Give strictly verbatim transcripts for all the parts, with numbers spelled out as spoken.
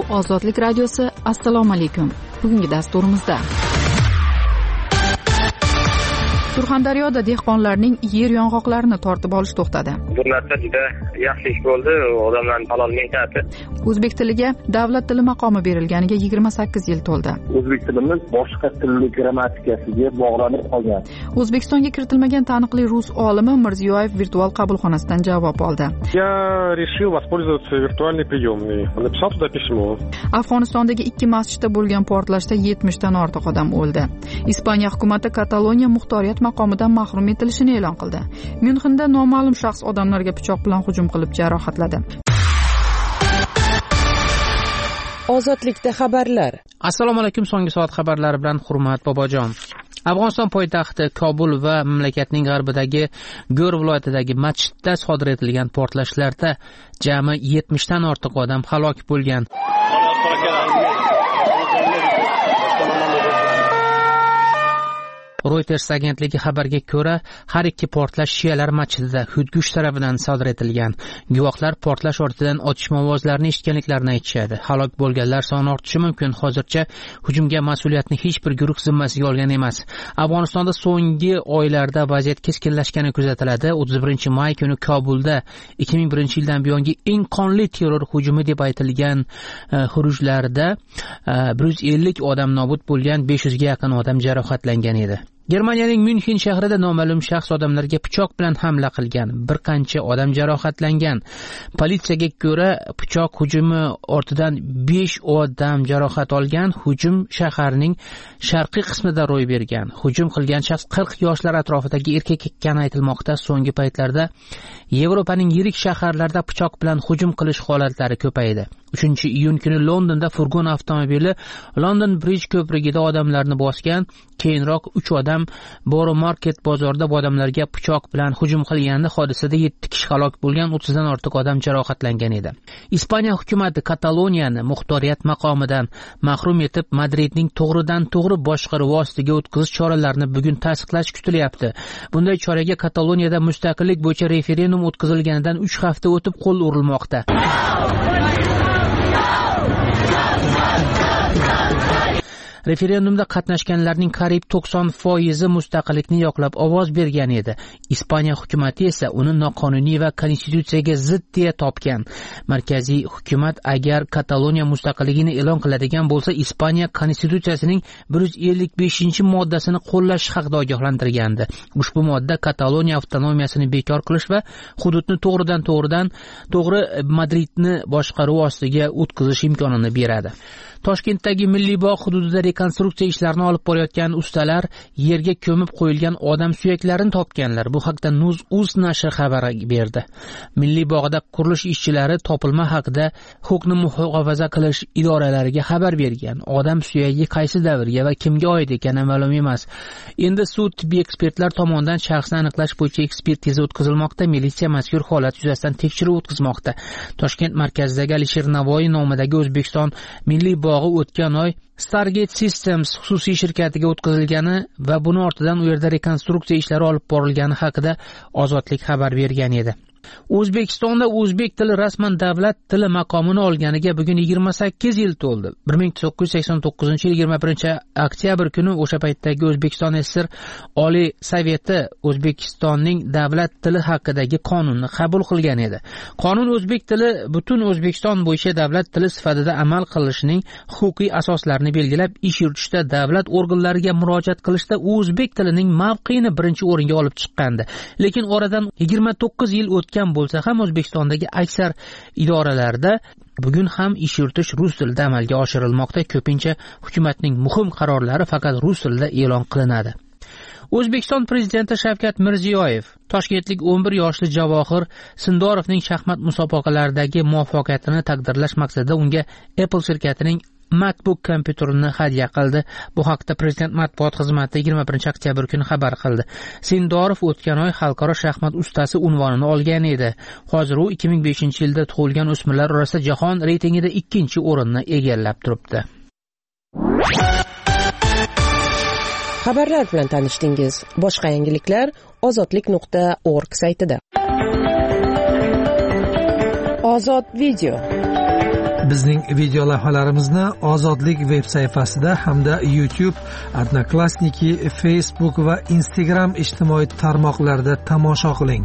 Bu Ozodlik radiosi. Assalomu alaykum. Bugungi dasturimizda Surxondaryoda dehqonlarning yer yong'oqlarini tortib olish to'xtadi. Bu narsa juda yaxshi ish bo'ldi, odamlarning halol mehnati. O'zbek tiliga davlat tili maqomi berilganiga yigirma sakkiz yil to'ldi. O'zbek tilimiz boshqa tilning grammatikasiga bog'lanib qolgan. O'zbekistonga kiritilmagan taniqli rus olimi Mirziyoyev virtual qabulxonasidan javob oldi. Я решил воспользоваться виртуальной приемной. Написал туда письмо. Afg'onistondagi ikki masjidda bo'lgan portlashda yetmishdan ortiq odam o'ldi. Ispaniya hukumati Kataloniya muxtoriyat maqomidan mahrum etilishini e'lon qildi. Myunxenda noma'lum shaxs odamlarga pichoq bilan hujum qilib jarohatladi. Ozodlikda xabarlar. Assalomu alaykum. So'nggi soat xabarlari bilan Hurmat Bobojon. Afg'oniston poytaxti Kobul va mamlakatning g'arbidagi G'or viloyatidagi masjidda sodir etilgan portlashlarda jami yetmishdan ortiq odam halok bo'lgan. Reuters agentligi xabarga ko'ra, har ikki portlash shialar masjidida Hudgush tarafidan sodir etilgan. Guvohlar portlash ortidan otishma ovozlarini eshitganliklarini aytishadi. Halok bo'lganlar soni ortishi mumkin. Hozircha hujumga mas'uliyatni hech bir guruh zimmasiga olgan emas. Afg'onistonda so'nggi oylarda vaziyat keskinlashgani kuzatiladi. o'ttiz birinchi may kuni Kobulda ikki ming birinchi yildan buyongi eng qonli terror hujumi deb aytilgan xurujlarda bir yuz ellik odam nobud bo'lgan, besh yuzga yaqin odam jarohatlangan edi. Germaniyaning Myunxen shahrida noma'lum shaxs odamlarga pichoq bilan hamla qilgan. Bir qancha odam jarohatlangan. Politsiyaga ko'ra, pichoq hujumi ortidan besh odam jarohat olgan. Hujum shaharning sharqiy qismida ro'y bergan. Hujum qilgan shaxs qirq yoshlar atrofidagi erkak ekani aytilmoqda. So'nggi paytlarda Yevropaning yirik shaharlarida pichoq bilan hujum qilish holatlari ko'paydi. uchinchi iyun kuni Londonda furgon avtomobili London Bridge ko'prigida odamlarni bosgan. Keyinroq uch odam Boro Market bozorida odamlarga pichoq bilan hujum qilganda hodisada yetti kishi halok bo'lgan, o'ttizdan ortiq odam jarohatlangan edi. Ispaniya hukumati Kataloniyani muxtoriyat maqomidan mahrum etib, Madridning to'g'ridan to'g'ri boshqaruvi ostiga o'tkazish choralarini bugun tasdiqlash kutilyapti. Bunday choraga Kataloniyada mustaqillik bo'yicha referendum o'tkazilganidan uch hafta o'tib qo'l urilmoqda. Referendumda qatnashganlarning qariyb to'qson foizi mustaqillikni yoqlab ovoz bergan edi. Ispaniya hukumati esa uni noqonuniy va konstitutsiyaga zid deya topgan. Markaziy hukumat agar Kataloniya mustaqilligini e'lon qiladigan bo'lsa, Ispaniya konstitutsiyasining bir yuz ellik beshinchi moddasini qo'llash haqida ogohlantirgandi. Ushbu modda Kataloniya avtonomiyasini bekor qilish va hududni to'g'ridan to'g'ridan to'g'ri Madridni boshqaruv ostiga o'tkazish imkonini beradi. Toshkentdagi Milliy bog' hududida rekonstruksiya ishlarini olib borayotgan ustalar yerga ko'mib qo'yilgan odam suyaklarini topganlar. Bu haqda Nuz.uz nashri xabar berdi. Milliy bog'da qurilish ishchilari topilma haqida huquqni muhofaza qilish idoralariga xabar bergan. Odam suyagi qaysi davrga va kimga oid ekani ma'lum emas. Endi sud tibbiy ekspertlar tomonidan shaxsni aniqlash bo'yicha ekspertiza o'tkazilmoqda. Militsiya mazkur holat yuzasidan tekshiruv o'tkazmoqda. Toshkent markazidagi Alisher Navoiy nomidagi O'zbekiston Milliy bog'i o'tgan oy Stargate Systems xususiy shirkatiga o'tkazilgani va buni ortidan u yerda rekonstruksiya ishlari olib borilgani haqida Ozodlik xabar bergan edi. O'zbekistonda o'zbek tili rasman davlat tili maqomini olganiga bugun yigirma sakkiz yil to'ldi. bir ming to'qqiz yuz sakson to'qqizinchi yil yigirma birinchi oktyabr kuni o'sha paytdagi O'zbekiston S S R Oliy Soveti O'zbekistonning davlat tili haqidagi qonunni qabul qilgan edi. Qonun o'zbek tili butun O'zbekiston bo'yicha davlat tili sifatida amal qilishining huquqiy asoslarini belgilab, ish yuritishda davlat organlariga murojaat qilishda o'zbek tilining mavqeini birinchi o'ringa olib chiqqandi. Lekin oradan yigirma to'qqiz yil o'tgan bo'lsa ham O'zbekistondagi aksar idoralarda bugun ham ish yuritish rus tilida amalga oshirilmoqda. Ko'pincha hukumatning muhim qarorlari faqat rus tilida e'lon qilinadi. O'zbekiston prezidenti Shavkat Mirziyoyev toshkentlik o'n bir yoshli Javohir Sindorovning shaxmat musobaqalaridagi muvaffaqiyatini taqdirlash maqsadida unga Apple shirkatining MacBook kompyuterini hadya qildi. Bu haqda prezident matbuot xizmati yigirma birinchi oktyabr kuni xabar qildi. Sindorov o'tgan oy xalqaro shaxmat ustasi unvonini olgan edi. Hozir u ikki ming beshinchi yilda tug'ilgan o'smirlar orasida jahon reytingida ikkinchi o'rinni egallab turibdi. Xabarlar bilan tanishdingiz. Boshqa yangiliklar ozodlik nuqta org saytida. Ozod video. Bizning video lavhalarimizni Ozodlik veb sayfasida hamda YouTube, Odnoklassniki, Facebook va Instagram ijtimoiy tarmoqlarida tomosha qiling.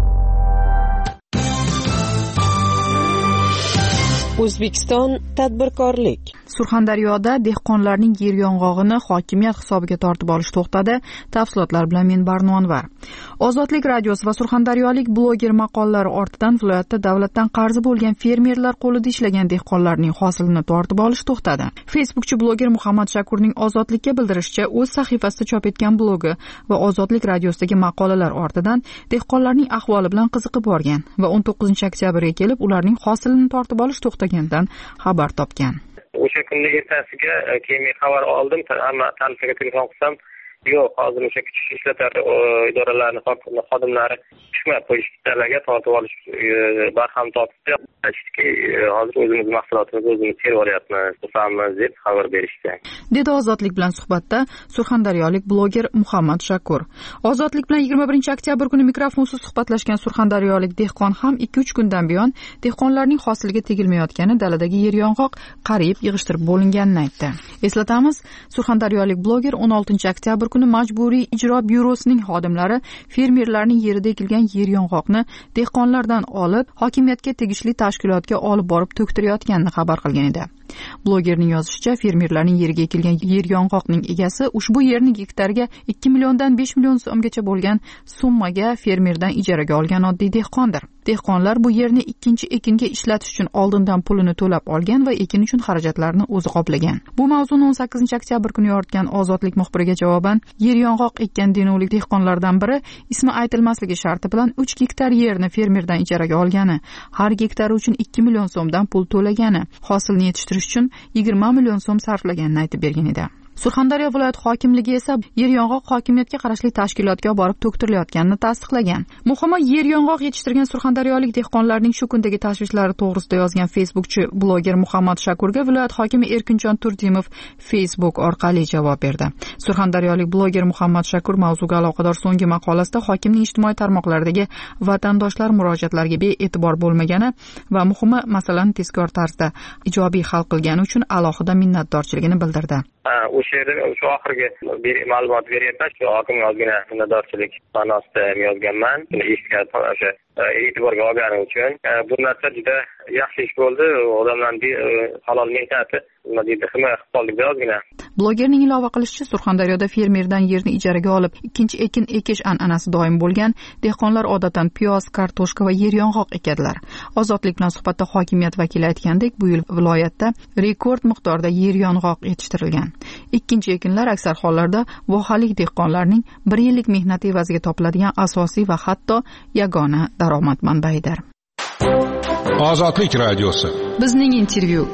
O'zbekiston tadbirkorlik. Surxondaryoda dehqonlarning yer yong'og'ini hokimiyat hisobiga tortib olish to'xtadi. Tafsilotlar bilan men Barno Anvar. Ozodlik radiosi va surxondaryolik bloger maqollari ortidan viloyatda davlatdan qarzi bo'lgan fermerlar qo'lida ishlagan dehqonlarning hosilini tortib olish to'xtadi. Facebookchi bloger Muhammad Shakurning Ozodlikka bildirishicha, o'z sahifasida chop etgan blogi va Ozodlik radiosidagi maqolalar ortidan dehqonlarning ahvoli bilan qiziqib borgan va o'n to'qqizinchi oktyabrga kelib ularning hosilini tortib olish to'xtaganidan xabar topgan. O'sha kunni ertasiga keyin men xabar oldim, hamma tanishlarga telefon qilsam, yo'q, hozir o'sha kuch ishlatar idoralarning xodimlari tushmay qo'yishlarga tortib olish barham topdi. Aytishdiki, hozir o'zimiz mahsulotimizni o'zimiz terib olyapmiz, qilamiz deb xabar berishdi. Dedi Ozodlik bilan suhbatda surxondaryolik bloger Muhammad Shakur. Ozodlik bilan yigirma birinchi oktyabr kuni mikrofonsiz suhbatlashgan surxondaryolik dehqon ham ikki uch kundan buyon dehqonlarning hosiliga tegilmayotgani, daladagi yer yong'oq qariyb yig'ishtirib bo'linganini aytdi. Eslatamiz, surxondaryolik bloger o'n oltinchi oktyabr kuni Majburiy ijro byurosining xodimlari fermerlarning yerida ekilgan yer yong'oqni dehqonlardan olib, hokimiyatga tegishli tashkilotga olib borib to'ktirayotganini xabar qilgan edi. Blogerning yozishicha, fermerlarning yeriga ekilgan yer yong'oqning egasi ushbu yerni gektariga ikki milliondan besh million so'mgacha bo'lgan summaga fermerdan ijaraga olgan oddiy dehqondir. Dehqonlar bu yerni ikkinchi ekinga ishlatish uchun oldindan pulini to'lab olgan va ekin uchun xarajatlarni o'zi qoplagan. Bu mavzuni o'n sakkizinchi oktyabr kuni yoritgan Ozodlik muxbiriga javoban, yer yong'oq ekkan denovlik dehqonlardan biri ismi aytilmasligi sharti bilan uch gektar yerni fermerdan ijaraga olgani, har gektari uchun ikki million so'mdan pul to'lagani, hosilni yetishtirish uchun yigirma million so'm sarflaganini aytib bergan edi. Surxondaryo viloyat hokimligi esa yer yong'oq hokimiyatga qarashli tashkilotga borib to'ktirilayotganini tasdiqlagan. Muhimi, yer yong'oq yetishtirgan surxondaryolik dehqonlarning shu kundagi tashvishlari to'g'risida yozgan Facebookchi bloger Muhammad Shakurga viloyat hokimi Erkinjon Turdimov Facebook orqali javob berdi. Surxondaryolik bloger Muhammad Shakur mavzuga aloqador so'nggi maqolasida hokimning ijtimoiy tarmoqlardagi vatandoshlar murojaatlariga be'e'tibor bo'lmagani va muhimi masalani tezkor tarzda ijobiy hal qilgani uchun alohida minnatdorchiligini bildirdi. O'sha yerda o'sha oxirgi ma'lumot beryapman, shu hokim yozgan minnatdorchilik ma'nosida yozganman. Eshitgan o'sha e'tiborga olgani uchun bu narsa juda yaxshi ish bo'ldi. Odamlarning halol mehnati nima deydi, himoya qilib qoldik ozgina. Blogerning ilova qilishicha, Surxondaryoda fermerdan yerni ijaraga olib ikkinchi ekin ekish an'anasi doim bo'lgan. Dehqonlar odatdan piyoz, kartoshka va yer yong'oq ekadilar. Ozodlik bilan suhbatda hokimiyat vakili aytgandek, bu yil viloyatda rekord miqdorda yer yong'oq yetishtirilgan. Ikkinchi ekinlar aksar hollarda vohalik dehqonlarning bir yillik mehnati evaziga topiladigan asosiy va hatto yagona daromad manbaidir. Ozodlik radiosi. Bizning intervyu.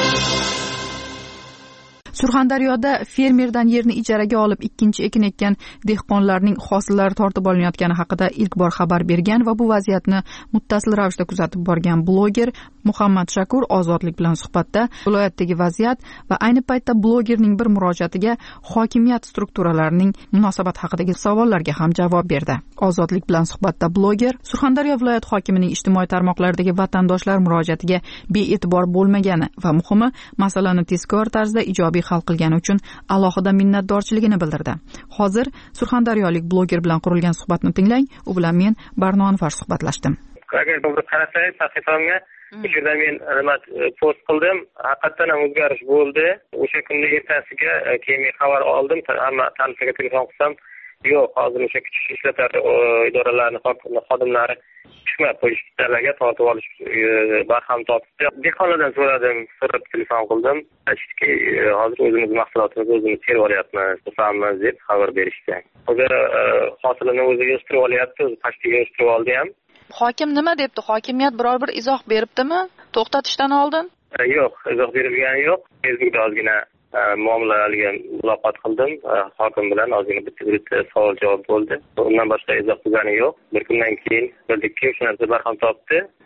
Surxondaryoda fermerdan yerni ijaraga olib ikkinchi ekin ekkan dehqonlarning hosillari tortib olinayotgani haqida ilk bor xabar bergan va bu vaziyatni muttasil ravishda kuzatib borgan bloger Muhammad Shakur Ozodlik bilan suhbatda viloyatdagi vaziyat va ayni paytda blogerning bir murojaatiga hokimiyat strukturalarining munosabat haqidagi savollarga ham javob berdi. Ozodlik bilan suhbatda bloger Surxondaryo viloyat hokimining ijtimoiy tarmoqlardagi vatandoshlar murojaatiga be'e'tibor bo'lmagani va muhimi masalani tezkor tarzda ijobiy hal qilgani uchun alohida minnatdorchiligini bildirdi. Hozir surxondaryolik bloger bilan qurilgan suhbatni tinglang. U bilan men Barno Anvar suhbatlashdim. Agar to'g'ri qarasangiz, sahifamga bu yerda men nima post qildim, haqiqatan ham o'zgarish bo'ldi. O'sha kunni ertasiga keyin men xabar oldim, hamma tanishlarga telefon qilsam, yo'q, hozir o'sha kuch ishlatar idoralarning xodimlari tushmay qo'yishlarga tortib olish barham topdi. Dehqonlardan so'radim, so'rab telefon qildim. Aytishdiki, hozir o'zimiz mahsulotimizni o'zimiz terib olyapmiz, qilamiz deb xabar berishdi. Hozir hosilini o'zi yig'ishtirib olyapti, o'zi pashtiga yig'ishtirib oldi ham. Hokim nima debdi? Hokimiyat biror bir izoh beribdimi? To'xtatishdan oldin? Yo'q, izoh bergani yo'q. Facebookda ozgina muomalalarga muloqot qildim. Hokim bilan ozgina bitta-bitta savol-javob bo'ldi. Undan boshqa izoh qilgani yo'q. Bir kundan keyin bildikki, o'sha narsa barham topdi.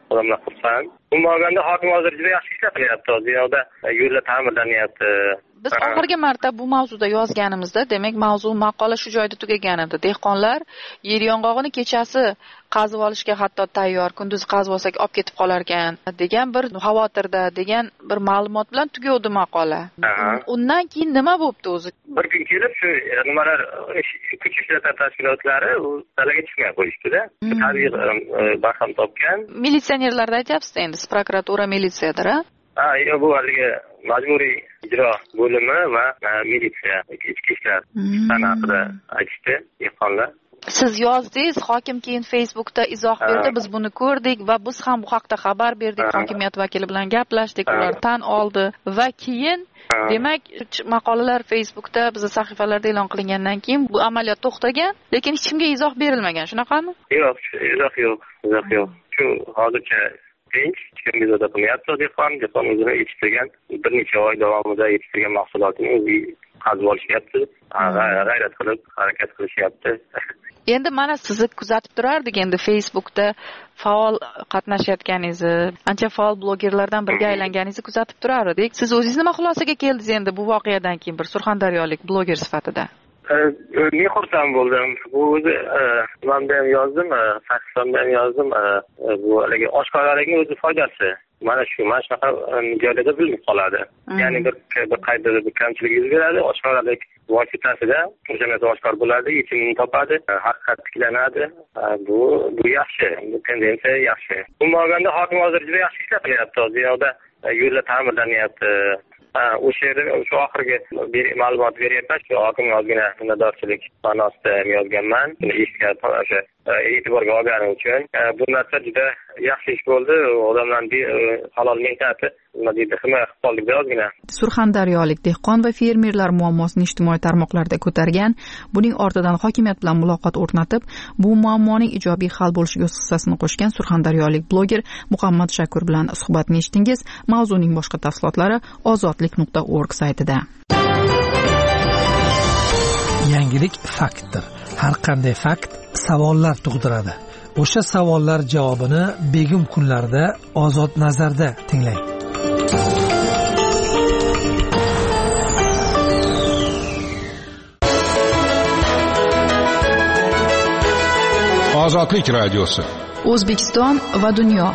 odamlar xursand. Umuman hokim hozir juda yaxshi ishlar qilyapti. Dunyoda yo'llar ta'mirlanyapti. Biz oxirgi marta bu mavzuda yozganimizda, demak, mavzu maqola shu joyda tugagan edi. Dehqonlar yer yong'og'ini kechasi qazib olishga hatto tayyor, kunduz qazib olsak olib ketib qolar ekan degan bir xavotirda degan bir ma'lumot bilan tugadi maqola. Undan keyin nima bo'pti o'zi? Bir kun kelib shu nimalar kuch ishlatish tashkilotlari u dalaga chiqmay qo'yishdi-da. Tadbir barham topgan. Militsionerlarda aytyapsiz endi, prokuratura militsiyadir-a? Ha, bu haligi majburiy ijro bo'limi va militsiya ichki ishlar haqida aytishdi dehqonlar. Siz yozdingiz, hokim keyin Facebookda izoh berdi, biz buni ko'rdik va biz ham bu haqda xabar berdik, hokimiyat vakili bilan gaplashdik, ular tan oldi va keyin demak maqolalar Facebookda bizning sahifalarda e'lon qilingandan keyin bu amaliyot to'xtagan, lekin hech kimga izoh berilmagan, shunaqami? Yo'q, izoh yo'q, izoh yo'q. Shu hozircha tinch, kim bezovta qilmayapti dehqon, dehqon o'zini yetishtirgan, bir necha oy davomida yetishtirgan mahsulotini o'zi qazib olishyapti, g'ayrat qilib harakat qilishyapti. Endi mana sizni kuzatib turardik, endi Facebookda faol qatnashayotganingizni, ancha faol blogerlardan biriga aylanganingizni kuzatib turardik. Siz o'zingiz nima xulosaga keldingiz endi bu voqeadan keyin bir surxondaryolik bloger sifatida? Men xursand bo'ldim. Bu o'zi nimamda ham yozdim, sahifamda ham yozdim. Bu haligi oshkoralikning o'zi foydasi. Mana shu, mana shunaqa joylarda bilinib qoladi. Ya'ni bir bir qayda bir kamchilik yuz beradi, oshkoralik vositasida o'sha narsa oshkor bo'ladi, yechimini topadi, haqiqat tiklanadi. Bu bu yaxshi, bu tendensiya yaxshi. Umuman hokim hozir juda yaxshi ishlar qilyapti. Dunyoda yo'llar ta'mirlanyapti. O'sha yerda shu oxirgi ma'lumot beryapman, shu hokim yozgan minnatdorchilik ma'nosida yozganman. Eshitgan o'sha e'tiborga olganim uchun bu narsa juda yaxshi ish bo'ldi. Odamlarning halol mehnati nima deydi, himoya qilib qoldik ozgina. Surxondaryolik dehqon va fermerlar muammosini ijtimoiy tarmoqlarda ko'targan, buning ortidan hokimiyat bilan muloqot o'rnatib, bu muammoning ijobiy hal bo'lishiga o'z hissasini qo'shgan surxondaryolik bloger Muhammad Shakur bilan suhbatni eshitdingiz. Mavzuning boshqa tafsilotlari ozodlik nuqta org saytida. Yangilik faktdir. Har qanday fakt savollar tug'diradi. O'sha savollar javobini begim kunlarda Ozod nazarda tinglang. Ozodlik radiosi. O'zbekiston va dunyo.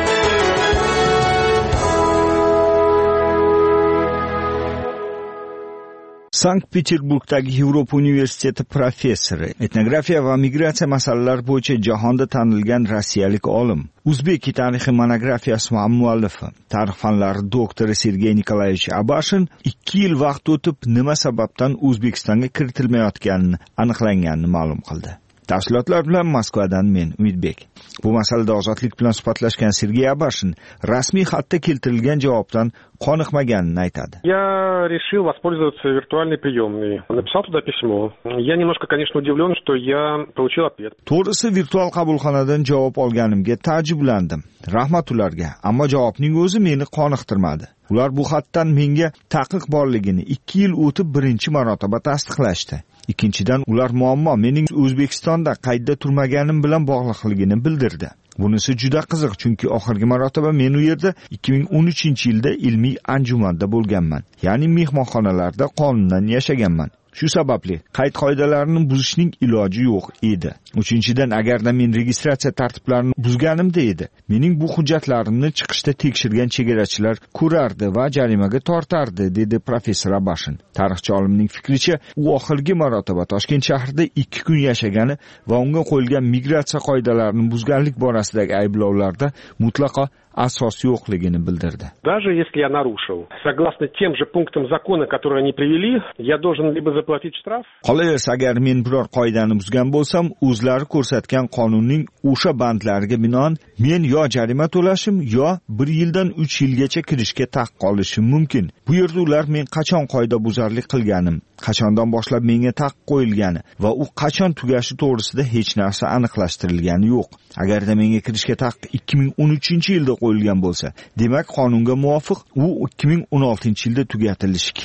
Sankt-Peterburgdagi Yevropa universiteti professori, etnografiya va migratsiya masalalari bo'yicha jahonda tanilgan rossiyalik olim, O'zbek tarixi monografiyasi muallifi, tarix fanlari doktori Sergey Nikolayevich Abashin ikki yil vaqt o'tib nima sababdan O'zbekistonga kiritilmayotganini aniqlanganini ma'lum qildi. Tafsilotlar bilan Moskvadan men Umidbek. Bu masalada ozodlik bilan suhbatlashgan Sergey Abashin rasmiy xatda keltirilgan javobdan qoniqmaganini aytadi. Я решил воспользоваться виртуальной приемной. Написал туда письмо. Я немножко, конечно, удивлен, что я получил ответ. To'g'risi virtual qabulxonadan javob olganimga ta'jiblandim. Rahmat ularga, ammo javobning o'zi meni qoniqtirmadi. Ular bu xatdan menga taqiq borligini ikki yil o'tib birinchi marotaba tasdiqlashdi. Ikkinchidan, ular muammo mening O'zbekistonda qaydda turmaganim bilan bog'liqligini bildirdi. Bunisi juda qiziq, chunki oxirgi marotaba men u yerda ikki ming o'n uchinchi yilda ilmiy anjumanda bo'lganman. Ya'ni mehmonxonalarda qonundan yashaganman. Shu sababli qayd qoidalarini buzishning iloji yo'q edi. Uchinchidan, agarda men registratsiya tartiblarini buzganimda edi, mening bu hujjatlarimni chiqishda tekshirgan chegarachilar ko'rardi va jarimaga tortardi, dedi professor Abashin. Tarixchi olimning fikricha, u oxirgi marotaba Toshkent shahrida ikki kun yashagani va unga qo'yilgan migratsiya qoidalarini buzganlik borasidagi ayblovlarda mutlaqo asos yo'qligini bildirdi. Даже если я нарушил, согласно тем же пунктам закона, которые они привели, я должен либо заплатить штраф. Qolaversa, agar men biror qoidani buzgan bo'lsam, o'zlari ko'rsatgan qonunning o'sha bandlariga binoan men yo jarima to'lashim, yo bir yildan uch yilgacha kirishga taqiq olishim mumkin. Bu yerda ular men qachon qoida buzarlik qilganim, qachondan boshlab menga taqiq qo'yilgani va u qachon tugashi to'g'risida hech narsa aniqlashtirilgani yo'q. Agarda menga kirishga taqiq ikki ming o'n uchinchi yilda qo'yilgan bo'lsa, demak qonunga muvofiq u ikki ming o'n oltinchi yilda tugatilishi kerak.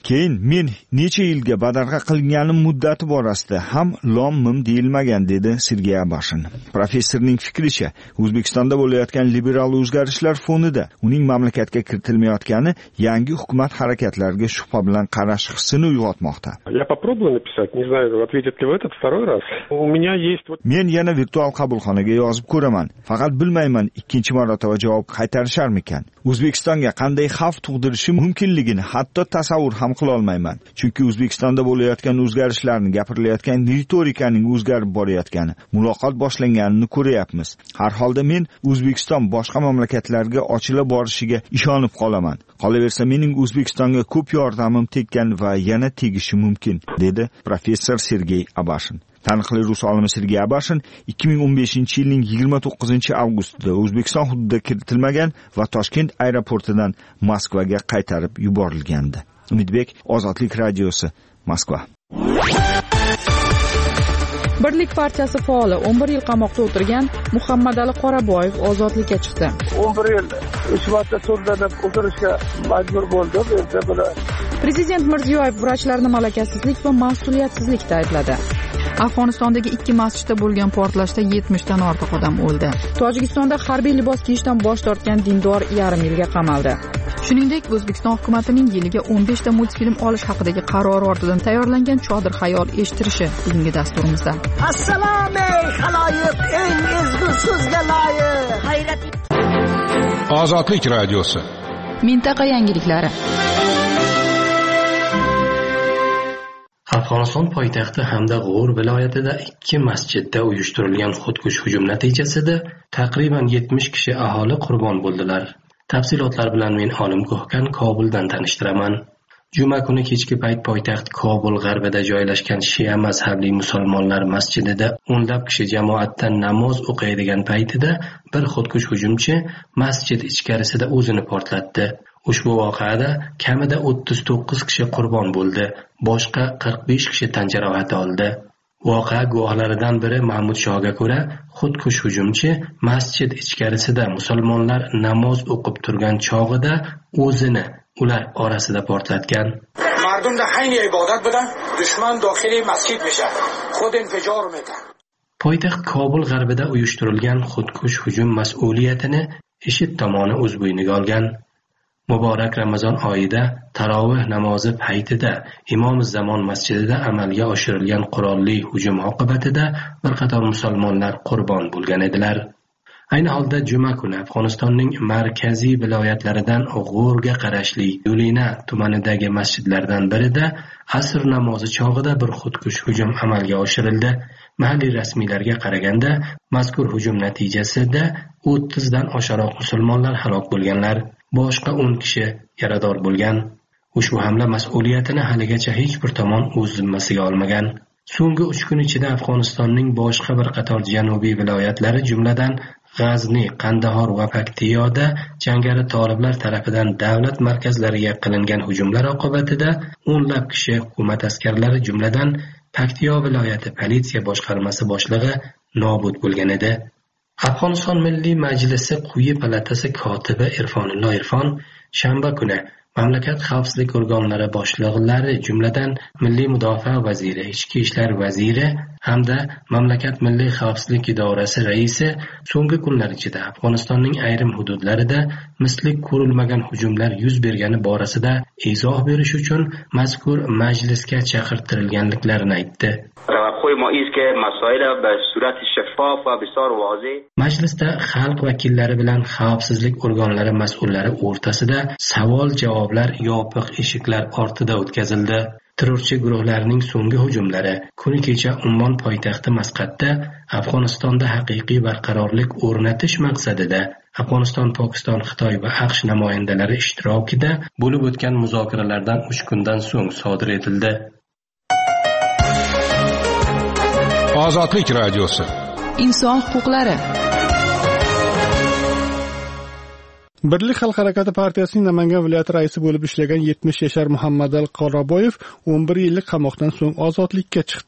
keyin men necha yilga badarg'a qilganim muddati borasida ham lom-mim deyilmagan, dedi Sergey Abashin. Professorning fikricha, O'zbekistonda bo'layotgan liberal o'zgarishlar fonida uning mamlakatga kiritilmayotgani yangi hukumat harakatlariga shubha bilan qarash hissini uyg'otmoqda. Я попробую написать, не знаю, ответит ли в этот второй раз. У меня есть вот Men yana virtual qabulxonaga yozib ko'raman. Faqat bilmayman ikkinchi marotaba javob qaytarisharmikan. O'zbekistonga qanday xavf tug'dirishi mumkinligini hatto tasavvur ham qila olmayman. Chunki O'zbekistonda bo'layotgan o'zgarishlarni, gapirilayotgan ritorikaning o'zgarib borayotgani, muloqot boshlanganini ko'ryapmiz. Har holda men O'zbekiston boshqa mamlakatlarga ochila borishiga ishonib qolaman. Qolaversa mening O'zbekistonga ko'p yordamim tekkan va yana tegishi mumkin, dedi professor Sergey Abashin. Taniqli rus olimi Sergey Abashin ikki ming o'n beshinchi yilning yigirma to'qqizinchi avgustida O'zbekiston hududida kiritilmagan va Toshkent aeroportidan Moskvaga qaytarib yuborilgandi. Umidbek, Ozodlik radiosi, Moskva. Birlik partiyasi faoli o'n bir yil qamoqda o'tirgan Muhammadali Qoraboyev ozodlikka chiqdi. o'n bir yil uch marta sudlanib o'tirishga majbur bo'ldim. Endi buni Prezident Mirziyoyev vrachlarni malakasizlik va mas'uliyatsizlikda aybladi. Afg'onistondagi ikki masjidda bo'lgan portlashda yetmishdan ortiq odam o'ldi. Tojikistonda harbiy libos kiyishdan bosh tortgan dindor yarim yilga qamaldi. Shuningdek, O'zbekiston hukumatining yiliga o'n beshta multfilm olish haqidagi qarori ortidan tayyorlangan Chodir xayol eshittirishi bugungi dasturimizda. Assalomu xaloyiq, eng ezgu so'zga loyiq. Hayrat. Ozodlik radiosi. Mintaqa yangiliklari. Afg'oniston poytaxti hamda G'or viloyatida ikki masjidda uyushtirilgan xudkush hujum natijasida taqriban yetmish kishi aholi qurbon bo'ldilar. Tafsilotlar bilan men Olim Ko'hkan Kobuldan tanishtiraman. Juma kuni kechki payt poytaxt Kobul g'arbida joylashgan Shia mazhabli musulmonlar masjidida o'nlab kishi jamoatdan namoz o'qiydigan paytida bir xudkush hujumchi masjid ichkarisida o'zini portlatdi. Ushbu voqeada kamida o'ttiz to'qqiz kishi qurbon bo'ldi, boshqa qirq besh kishi tan jarohati oldi. Voqea guvohlaridan biri Mahmud Shohga ko'ra, xudkush hujumchi masjid ichkarisida musulmonlar namoz o'qib turgan chog'ida o'zini ular orasida portlatgan. Mardum da hayni ibodat bilan dushman doxili masjid misha. Xud infijar mekan. Poytaxt Kobul g'arbida uyushtirilgan xudkush hujum mas'uliyatini IShID tomoni o'z bo'yniga olgan. Muborak Ramazon oyida tarovih namozi paytida Imom Zamon masjidida amalga oshirilgan qurolli hujum oqibatida bir qator musulmonlar qurbon bo'lgan edilar. Ayni holda juma kuni Afg'onistonning markaziy viloyatlaridan G'orga qarashli Yulina tumanidagi masjidlardan birida asr namozi chog'ida bir xudkush hujum amalga oshirildi. Mahalliy rasmiylarga qaraganda, mazkur hujum natijasida o'ttizdan oshiqroq musulmonlar halok bo'lganlar, boshqa o'n kishi yarador bo'lgan. Ushbu hamla mas'uliyatini haligacha hech bir tomon o'z zimmasiga olmagan. So'nggi uch kun ichida Afg'onistonning boshqa bir qator janubiy viloyatlari, jumladan G'azni, Qandahor va Paktiyoda jangari toliblar tarafidan davlat markazlariga qilingan hujumlar oqibatida o'nlab kishi hukumat askarlari, jumladan Paktiyo viloyati politsiya boshqarmasi boshlig'i nobud bo'lgan edi. Afg'oniston Milliy Majlisi quyi palatasi kotibi Irfonullo Irfon shanba kuni mamlakat xavfsizlik organlari boshliqlari, jumladan Milliy mudofaa vaziri, ichki ishlar vaziri hamda mamlakat Milliy xavfsizlik idorasi raisi so'nggi kunlar ichida Afg'onistonning ayrim hududlarida misli ko'rilmagan hujumlar yuz bergani borasida izoh berish uchun mazkur majlisga chaqirtirilganliklarini aytdi. Majlisda xalq vakillari bilan xavfsizlik organlari mas'ullari o'rtasida savol-javoblar yopiq eshiklar ortida o'tkazildi. Terrorchi guruhlarning so'nggi hujumlari kuni kecha Ummon poytaxti Masqatda Afg'onistonda haqiqiy barqarorlik o'rnatish maqsadida Afg'oniston, Pokiston, Xitoy va AQSh namoyandalari ishtirokida bo'lib o'tgan muzokaralardan uch kundan so'ng sodir etildi. Ozodlik radiosi. Inson huquqlari. Birlik xalq harakati partiyasining Namangan viloyati raisi bo'lib ishlagan yetmish yashar Muhammadali Qoraboyev o'n bir yillik qamoqdan so'ng ozodlikka chiqdi.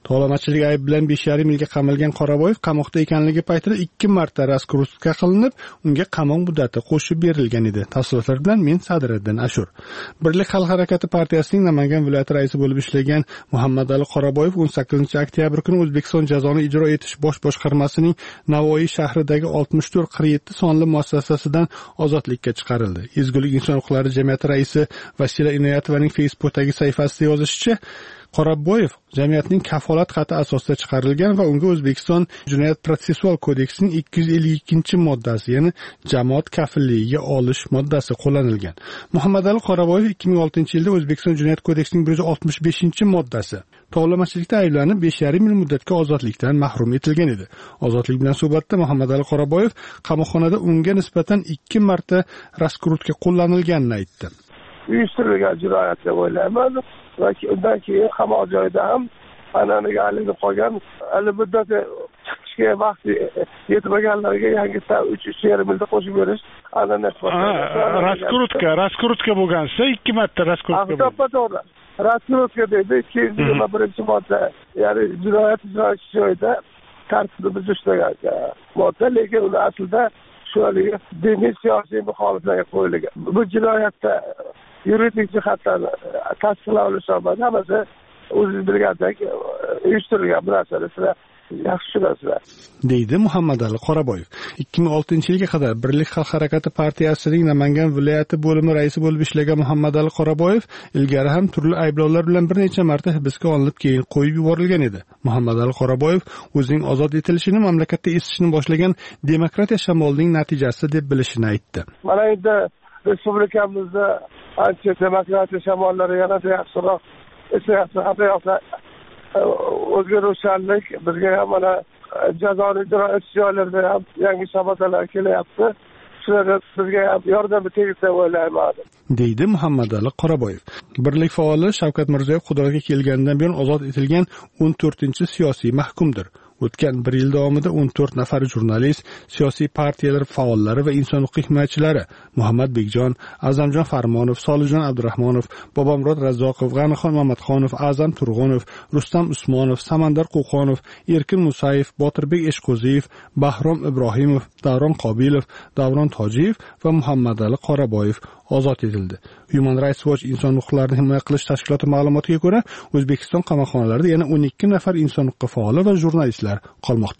Tovlamachilik aybi bilan besh yarim yilga qamalgan Qoraboyev qamoqda ekanligi paytida ikki marta raskrutka qilinib, unga qamoq muddati qo'shib berilgan edi. Tafsilotlar bilan men Sadiriddin Ashur. Birlik xalq harakati partiyasining Namangan viloyati raisi bo'lib ishlagan Muhammadali Qoraboyev o'n sakkizinchi oktyabr kuni O'zbekiston jazoni ijro etish bosh boshqarmasining Navoiy shahridagi oltmish to'rt qirq yetti sonli muassasasidan ozodlikka chiqarildi. Ezgulik inson huquqlari jamiyati raisi Vasila Inoyatovaning Facebookdagi sahifasida yozishicha, Qoraboyev jamiyatning kafolat xati asosida chiqarilgan va unga O'zbekiston Jinoyat protsessual kodeksining ikki yuz ellik ikkinchi moddasi, ya'ni jamoat kafilligiga olish moddasi qo'llanilgan. Muhammadali Qoraboyev ikki ming oltinchi yilda O'zbekiston Jinoyat kodeksining bir yuz oltmish beshinchi moddasi tovlamachilikda ayblanib besh yarim yil muddatga ozodlikdan mahrum etilgan edi. Ozodlik bilan suhbatda Muhammadali Qoraboyev qamoqxonada unga nisbatan ikki marta raskrutka qo'llanilganini aytdi. Uyushtirilgan jinoyat deb o'ylayman va undan keyin qamoq joyida ham an'anaga aylanib qolgan, hali muddati chiqishga vaqti yetmaganlarga yangidan uch yarim yilda qo'shib berish an'anasi bor. Raskrutka, raskrutka bo'lgansa ikki marta raskrutka. To'g'ri. Raskrutka deydi ikki yuz yigirma birinchi modda, ya'ni jinoyat ijrochi joyida tartibni buzish degan modda, lekin uni aslida shularga diniy siyosiy muxoliflarga qo'yilgan. Bu jinoyatda yuridik jihatdan tasdiqlab olishadi, hammasi o'zingiz bilgandek uyushtirilgan bu narsani sizlar yaxshi tushunasizlar, deydi Muhammadali Qoraboyev. ikki ming oltinchi yilga qadar Birlik xalq harakati partiyasining Namangan viloyati bo'limi raisi bo'lib ishlagan Muhammadali Qoraboyev ilgari ham turli ayblovlar bilan bir necha marta hibsga olinib, keyin qo'yib yuborilgan edi. Muhammadali Qoraboyev o'zining ozod etilishini mamlakatda esishni boshlagan demokratiya shamolining natijasi deb bilishini aytdi. Mana endi respublikamizda ancha demokratiya shamollari yanada yaxshiroq esayapti. Haqiqatda o'zgaruvchanlik bizga ham mana jazoni ijro etish joylarida ham yangi shamollalar kelyapti. Shular bizga ham yordami tegdi deb o'ylayman, deydi Muhammadali Qoraboyev. Birlik faoli Shavkat Mirziyoyev qudratga kelganidan buyon ozod etilgan o'n to'rtinchi siyosiy mahkumdir. O'tgan bir yil davomida o'n to'rt nafar jurnalist, siyosiy partiyalar faollari va inson huquq himoyachilari Muhammad Bekjon, Azamjon Farmonov, Solijon Abdurahmonov, Bobomurod Razzoqov, G'anixon Mamatxonov, Azam Turg'unov, Rustam Usmonov, Samandar Qo'qonov, Erkin Musayev, Botirbek Eshqo'ziyev, Bahrom Ibrohimov, Davron Qobilov, Davron Tojiyev va Muhammadali Qoraboyev ozod etildi. Human Rights Watch inson huquqlarini himoya qilish tashkiloti ma'lumotiga ko'ra, O'zbekiston qamoqxonalarida yana o'n ikki nafar inson huquqi faoli va jurnalistlar qolmoqda.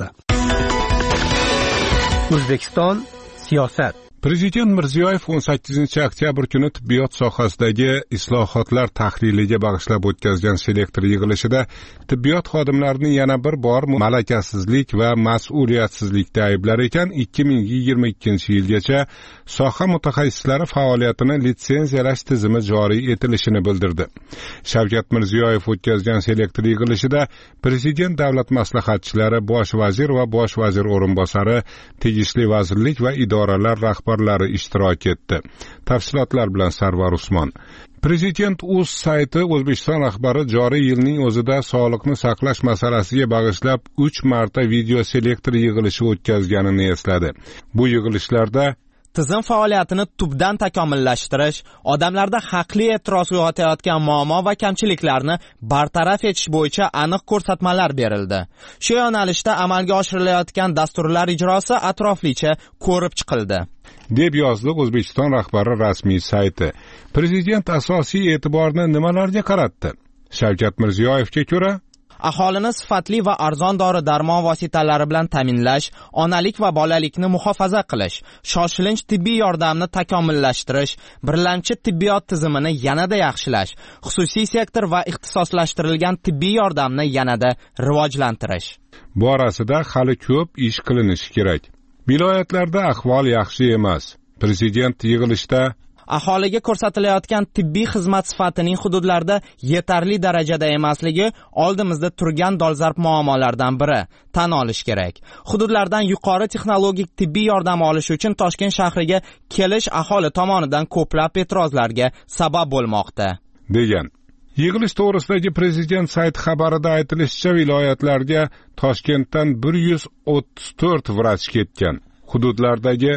O'zbekiston siyosat. Prezident Mirziyoyev o'n sakkizinchi oktyabr kuni tibbiyot sohasidagi islohotlar tahliliga bag'ishlab o'tkazgan selektor yig'ilishida tibbiyot xodimlarini yana bir bor malakasizlik va mas'uliyatsizlikda ayblar ekan, ikki ming yigirma ikkinchi yilgacha soha mutaxassislari faoliyatini litsenziyalash tizimi joriy etilishini bildirdi. Shavkat Mirziyoyev o'tkazgan selektor yig'ilishida prezident davlat maslahatchilari, bosh vazir va bosh vazir o'rinbosari, tegishli vazirlik va idoralar rahbarlari ishtirok etdi. Tafsilotlar bilan Sarvar Usmon. Prezident o'z sayti O'zbekiston rahbari joriy yilning o'zida sog'liqni saqlash masalasiga bag'ishlab uch marta video selektor yig'ilishi o'tkazganini esladi. Bu yig'ilishlarda tizim faoliyatini tubdan takomillashtirish, odamlarda haqli e'tiroz uyg'otayotgan muammo va kamchiliklarni bartaraf etish bo'yicha aniq ko'rsatmalar berildi. Shu yo'nalishda amalga oshirilayotgan dasturlar ijrosi atroflicha ko'rib chiqildi, deb yozdi O'zbekiston rahbari rasmiy sayti. Prezident asosiy e'tiborni nimalarga qaratdi? Shavkat Mirziyoyevga ko'ra, aholini sifatli va arzon dori-darmon vositalari bilan ta'minlash, onalik va bolalikni muhofaza qilish, shoshilinch tibbiy yordamni takomillashtirish, birlamchi tibbiyot tizimini yanada yaxshilash, xususiy sektor va ixtisoslashtirilgan tibbiy yordamni yanada rivojlantirish borasida hali ko'p ish qilinishi kerak. Viloyatlarda ahvol yaxshi emas. Prezident yig'ilishda aholiga ko'rsatilayotgan tibbiy xizmat sifatining hududlarda yetarli darajada emasligi oldimizda turgan dolzarb muammolardan biri, tan olish kerak. Hududlardan yuqori texnologik tibbiy yordam olish uchun Toshkent shahriga kelish aholi tomonidan ko'plab e'tirozlarga sabab bo'lmoqda, degan. Yig'ilish to'g'risidagi prezident sayti xabarida aytilishicha, viloyatlarga Toshkentdan bir yuz o'ttiz to'rt vrach ketgan. Hududlardagi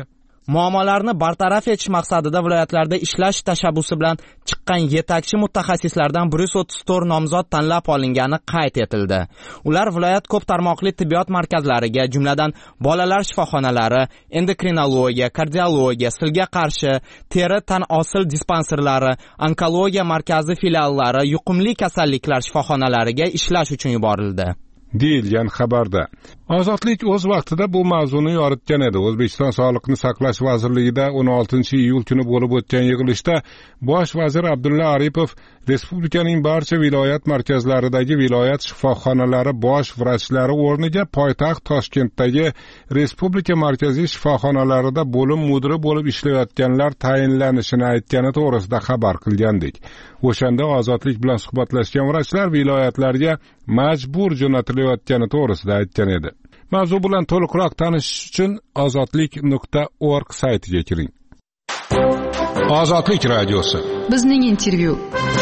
muammolarni bartaraf etish maqsadida viloyatlarda ishlash tashabbusi bilan chiqqan yetakchi mutaxassislardan bir yuz o'ttiz to'rt nomzod tanlab olingani qayd etildi. Ular viloyat ko'p tarmoqli tibbiyot markazlariga, jumladan bolalar shifoxonalari, endokrinologiya, kardiologiya, silga qarshi, teri tan osil dispanserlari, onkologiya markazi filiallari, yuqumli kasalliklar shifoxonalariga ishlash uchun yuborildi deyilgan xabarda. Ozodlik o'z vaqtida bu mavzuni yoritgan edi. O'zbekiston Sog'liqni saqlash vazirligida o'n oltinchi iyul kuni bo'lib o'tgan yig'ilishda bosh vazir Abdulla Aripov respublikaning barcha viloyat markazlaridagi viloyat shifoxonalari bosh vrachlari o'rniga poytaxt Toshkentdagi respublika markaziy shifoxonalarida bo'lim mudiri bo'lib ishlayotganlar tayinlanishini aytgani to'g'risida xabar qilgandik. O'shanda Ozodlik bilan suhbatlashgan vrachlar viloyatlarga majbur jo'natilayotgani to'g'risida aytgan edi. Mavzu bilan to'liqroq tanishish uchun ozodlik nuqta org saytiga kiring. Ozodlik radiosi. Bizning intervyu.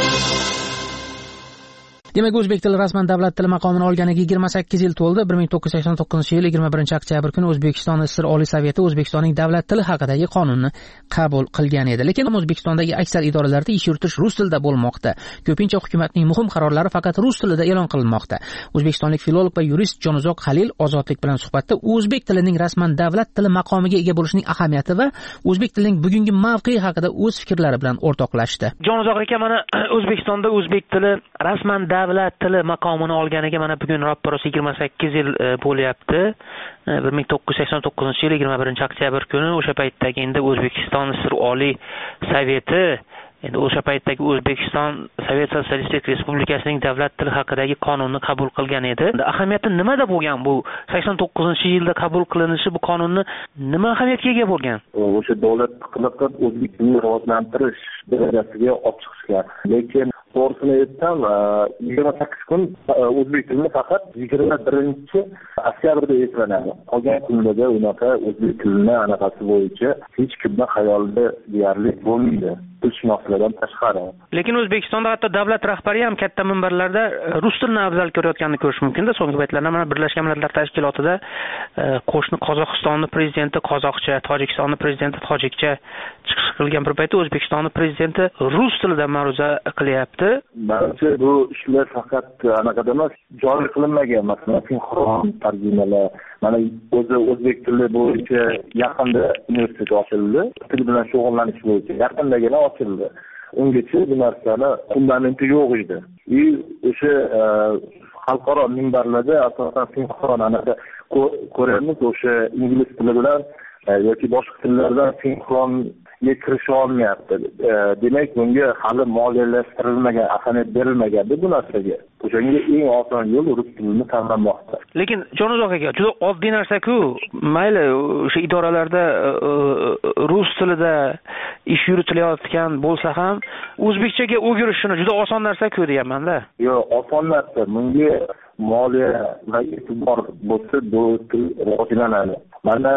Demak, o'zbek tili rasman davlat tili maqomini olganiga yigirma sakkiz yil to'ldi. bir ming to'qqiz yuz sakson to'qqizinchi yil yigirma birinchi oktyabr kuni O'zbekiston Sir Oliy Soveti O'zbekistonning davlat tili haqidagi qonunni qabul qilgan edi. Lekin O'zbekistondagi aksar idoralarda ish yuritish rus tilida bo'lmoqda. Ko'pincha hukumatning muhim qarorlari faqat rus tilida e'lon qilinmoqda. O'zbekistonlik filolog va yurist Jonuzoq Halil Ozodlik bilan suhbatda o'zbek tilining rasman davlat tili maqomiga ega bo'lishining ahamiyati va o'zbek tilining bugungi mavqei haqida o'z fikrlari bilan o'rtoqlashdi. Jonuzoq aka, mana O'zbekistonda o'zbek tili rasman davlat tili maqomini olganiga mana bugun ropparos yigirma sakkiz yil bo'lyapti. bir ming to'qqiz yuz sakson to'qqizinchi yil yigirma birinchi oktyabr kuni o'sha paytdagi endi O'zbekiston Sir Oliy Soveti, endi o'sha paytdagi O'zbekiston Sovet Sotsialistik Respublikasining davlat tili haqidagi qonunni qabul qilgan edi. Ahamiyati nimada bo'lgan bu sakson to'qqizinchi yilda qabul qilinishi, bu qonunni nima ahamiyatga ega bo'lgan? O'sha davlat qiliqib o'zbek tilini rivojlantirish darajasiga olib chiqishgan. Lekin to'g'risini aytsam, yigirma sakkiz kun o'zbek tilini faqat yigirma birinchi oktyabrda eslanadi. Qolgan kunlarda unaqa o'zbek tilini anaqasi bo'yicha hech kimda xayolida deyarli bo'lmaydi. Tilshunoslardan tashqari. Lekin O'zbekistonda hatto davlat rahbari ham katta minbarlarda rus tilini afzal ko'rayotganini ko'rish mumkin-da. So'nggi paytlarda mana Birlashgan Millatlar Tashkilotida qo'shni Qozog'istonning prezidenti qozoqcha, Tojikistonning prezidenti tojikcha chiqish qilgan bir paytda O'zbekistonning prezidenti rus tilida ma'ruza qilyapti. Menimcha bu ishlar faqat anaqada emas, joriy qilinmagan. Masalan, sinxron tarjimalar, mana o'zi o'zbek tili bo'yicha yaqinda universitet ochildi. Til bilan shug'ullanish bo'yicha yaqindagina ochildi. Ungacha bu narsani fundamenti yo'q edi. И o'sha xalqaro minbarlarda asosan sinxron anaqa ko'ramiz, o'sha ingliz tili bilan yoki boshqa tillardan sinxronga kirisha olmayapti. Demak, bunga hali moliyalashtirilmagan, ahamiyat berilmagan bu narsaga. O'shanga eng oson yo'l rus tilini tanlamoqda. Lekin Jonuzoq aka, juda oddiy narsa-ku. Mayli o'sha idoralarda rus tilida ish yuritilayotgan bo'lsa ham, o'zbekchaga o'girish shuni juda oson narsa-ku deyapman-da. Yo'q, oson narsa. Bunga moliya va e'tibor bo'lsa, bu til rivojlanadi. Mana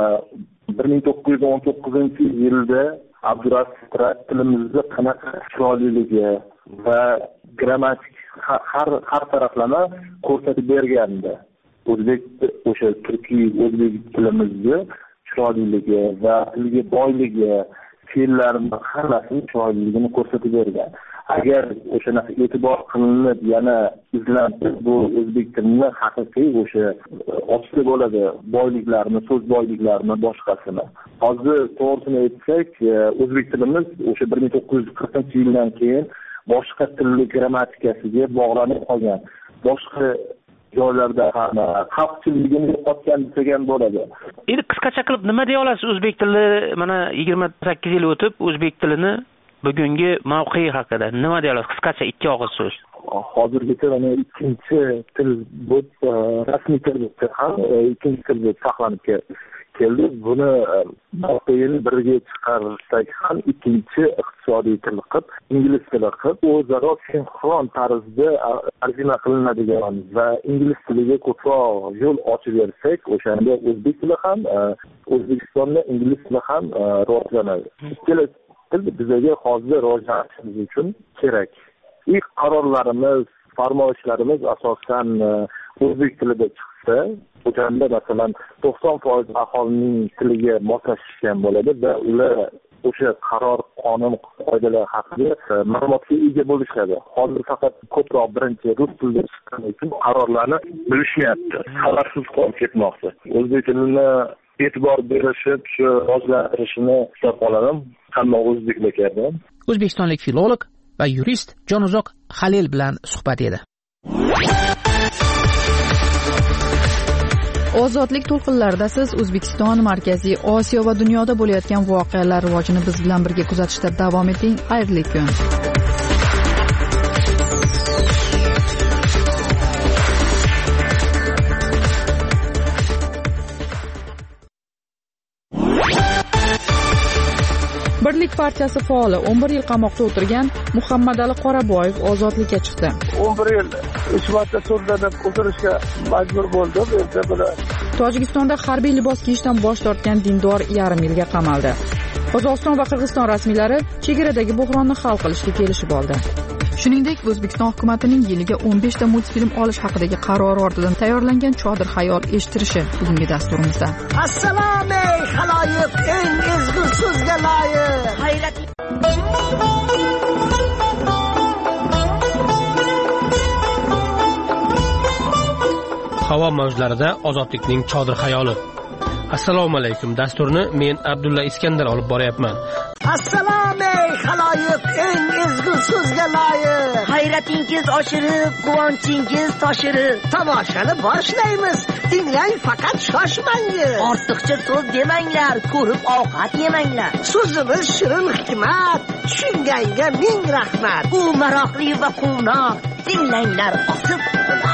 bir ming to'qqiz yuz o'n to'qqizinchi yilda Abdurasul tilimizni qanaqa chiroyliligi va grammatik har har taraflama ko'rsatib bergandi. O'zbek o'sha turkiy o'zbek tilimizni chiroyliligi va tilga boyligi, fe'llarning hammasini chiroyliligini ko'rsatib bergan. Agar o'shanaqa e'tibor qilinib, yana izlanib, bu o'zbek tilini haqiqiy o'sha ochsa bo'ladi, boyliklarini, so'z boyliklarini, boshqasini. Hozir to'g'risini aytsak, o'zbek tilimiz o'sha bir ming to'qqiz yuz qirqinchi yildan keyin boshqa tilli grammatikasiga bog'lanib qolgan. Boshqa joylarda ham xalqchiligini yo'qotgan degan bo'ladi. Endi qisqacha qilib nima deya olasiz o'zbek tili mana yigirma sakkiz yil o'tib o'zbek tilini bugungi mavqei haqida nima deya olasiz? Qisqacha ikki og'iz so'z. Hozirgacha mana ikkinchi til bo'lib rasmiy til bo'lsa ham ikkinchi til bo'lib saqlanib keldi. Buni mavqeini birga chiqarsak ham ikkinchi iqtisodiy til qilib, ingliz tili qilib, o'zaro sinxron tarzda tarjima qilinadigan va ingliz tiliga ko'proq yo'l ochib bersak, o'shanda o'zbek tili ham, O'zbekistonda ingliz tili ham rivojlanadi. Ikkala til bizga hozir rivojlanishimiz uchun kerak. ilk qarorlarimiz farmoyishlarimiz asosan o'zbek tilida chiqsa, o'shanda masalan to'qson foiz aholining tiliga moslashgan bo'ladi va ular o'sha qaror, qonun, qoidalar haqida ma'lumotga ega bo'lishadi. Hozir faqat ko'proq birinchi rus tilida chiqqani uchun qarorlarni bilishmayapti. Xabarsiz qolib ketmoqda. O'zbek tilini e'tibor berishib, shu rivojlantirishini istab qolaman hamma o'zbeklardan. O'zbekistonlik filolog va yurist Jonuzoq Halil bilan suhbat edi. Ozodlik to'lqinlarida siz O'zbekiston, Markaziy Osiyo va dunyoda bo'layotgan voqealar rivojini biz bilan birga kuzatishda davom eting. Xayrli kun. Birlik partiyasi faoli o'n bir yil qamoqda o'tirgan Muhammadali Qoraboyev ozodlikka chiqdi. o'n bir yil uch marta sudlanib o'tirishga majbur bo'ldim. Endi buni Tojikistonda harbiy libos kiyishdan bosh tortgan dindor yarim yilga qamaldi. Qozog'iston va Qirg'iziston rasmiylari chegaradagi buhronni hal qilishga kelishib oldi. Shuningdek, O'zbekiston hukumatining yiliga o'n besh ta multfilm olish haqidagi qarori ortidan tayyorlangan Chodir xayol eshittirishi bugungi dasturimizda. Assalomu xaloyiq, eng ezgu so'zga loyiq. Hayrat. Havo mavjlarida ozodlikning Chodir xayoli. Assalomu alaykum. Dasturni men Abdulla Iskandar olib boryapman. Assalomu xaloyiq, eng ezgu so'zga loyiq. Hayratingiz oshirib, quvonchingiz toshirib. Tomoshani boshlaymiz. Tinglang, faqat shoshmangiz. Ortiqcha so'z demanglar, ko'rib ovqat yemanglar. So'zimiz shirin hikmat, tushunganga ming rahmat. U maroqli va quvnoq, tinglanglar osib quloq.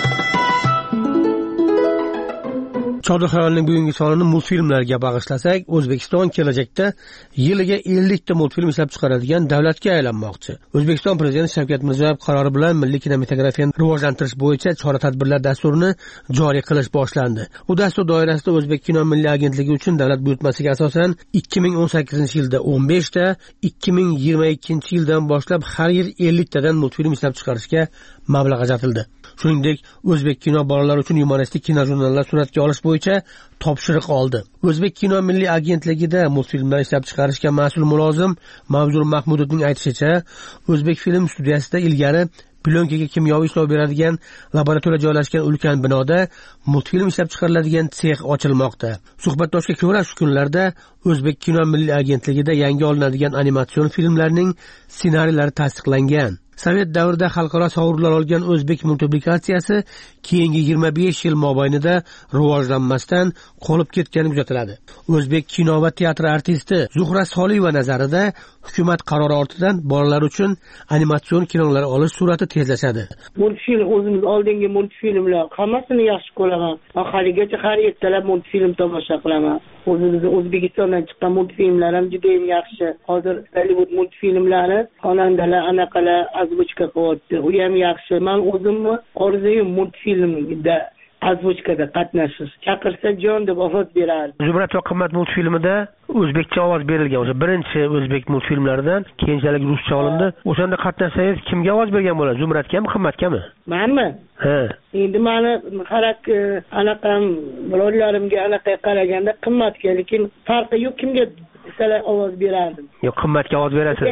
Chodir xayolining bugungi sonini multfilmlarga bag'ishlasak, O'zbekiston kelajakda yiliga ellik ta multfilm ishlab chiqaradigan davlatga aylanmoqchi. O'zbekiston prezidenti Shavkat Mirziyoyev qarori bilan milliy kinematografiyani rivojlantirish bo'yicha chora-tadbirlar dasturini joriy qilish boshlandi. Bu dastur doirasida O'zbek kino milliy agentligi uchun davlat buyurtmasiga asosan ikki ming o'n sakkizinchi yilda o'n besh ta, ikki ming yigirma ikkinchi yildan boshlab har yil ellik tadan multfilm ishlab chiqarishga mablag' ajratildi. Shuningdek, O'zbek kino bolalar uchun yumoristik kinojurnallar suratga olish bo'yicha topshiriq oldi. O'zbek kino milliy agentligida multfilmlar ishlab chiqarishga mas'ul mulozim Mavzur Mahmudovning aytishicha, O'zbek film studiyasida ilgari plyonkaga kimyoviy ishlov beradigan laboratoriya joylashgan ulkan binoda multfilm ishlab chiqariladigan sex ochilmoqda. Suhbatdoshga ko'ra, shu kunlarda O'zbek kino milliy agentligida yangi olinadigan animatsion filmlarning ssenariylari tasdiqlangan. Sovet davrida xalqaro sovrinlar olgan o'zbek multiplikatsiyasi keyingi yigirma besh yil mobaynida rivojlanmasdan qolib ketgani kuzatiladi. O'zbek kino va teatr artisti Zuhra Soliyeva nazarida hukumat qarori ortidan bolalar uchun animatsion kinolar olish sur'ati tezlashadi. Multfilm o'zimiz oldingi multfilmlar hammasini yaxshi ko'raman. Oxirigacha har ertalab multfilm tomosha qilaman. O'zimiz O'zbekistondan chiqqan multfilmlar ham juda ham yaxshi. Hozir Hollywood multfilmlari xonandalar anaqalar azbuchka qilyapti. U ham yaxshi. Men o'zimni orzuyim multfilmda azbuchkada qatnashish. Chaqirsa jon deb ovoz berardi. Zumrad va qimmat multfilmida o'zbekcha ovoz berilgan. O'sha birinchi o'zbek multfilmlaridan keyinchalik ruscha olindi. O'shanda qatnashsangiz kimga ovoz bergan bo'ladi? Zumradgami, qimmatgami? Menmi? Ha. Endi meni xarak anaqam birollarimga anaqa qaraganda qimmatga, lekin farqi yo'q, kimga desalar ovoz berardim. Yo'q, qimmatga ovoz berasiz.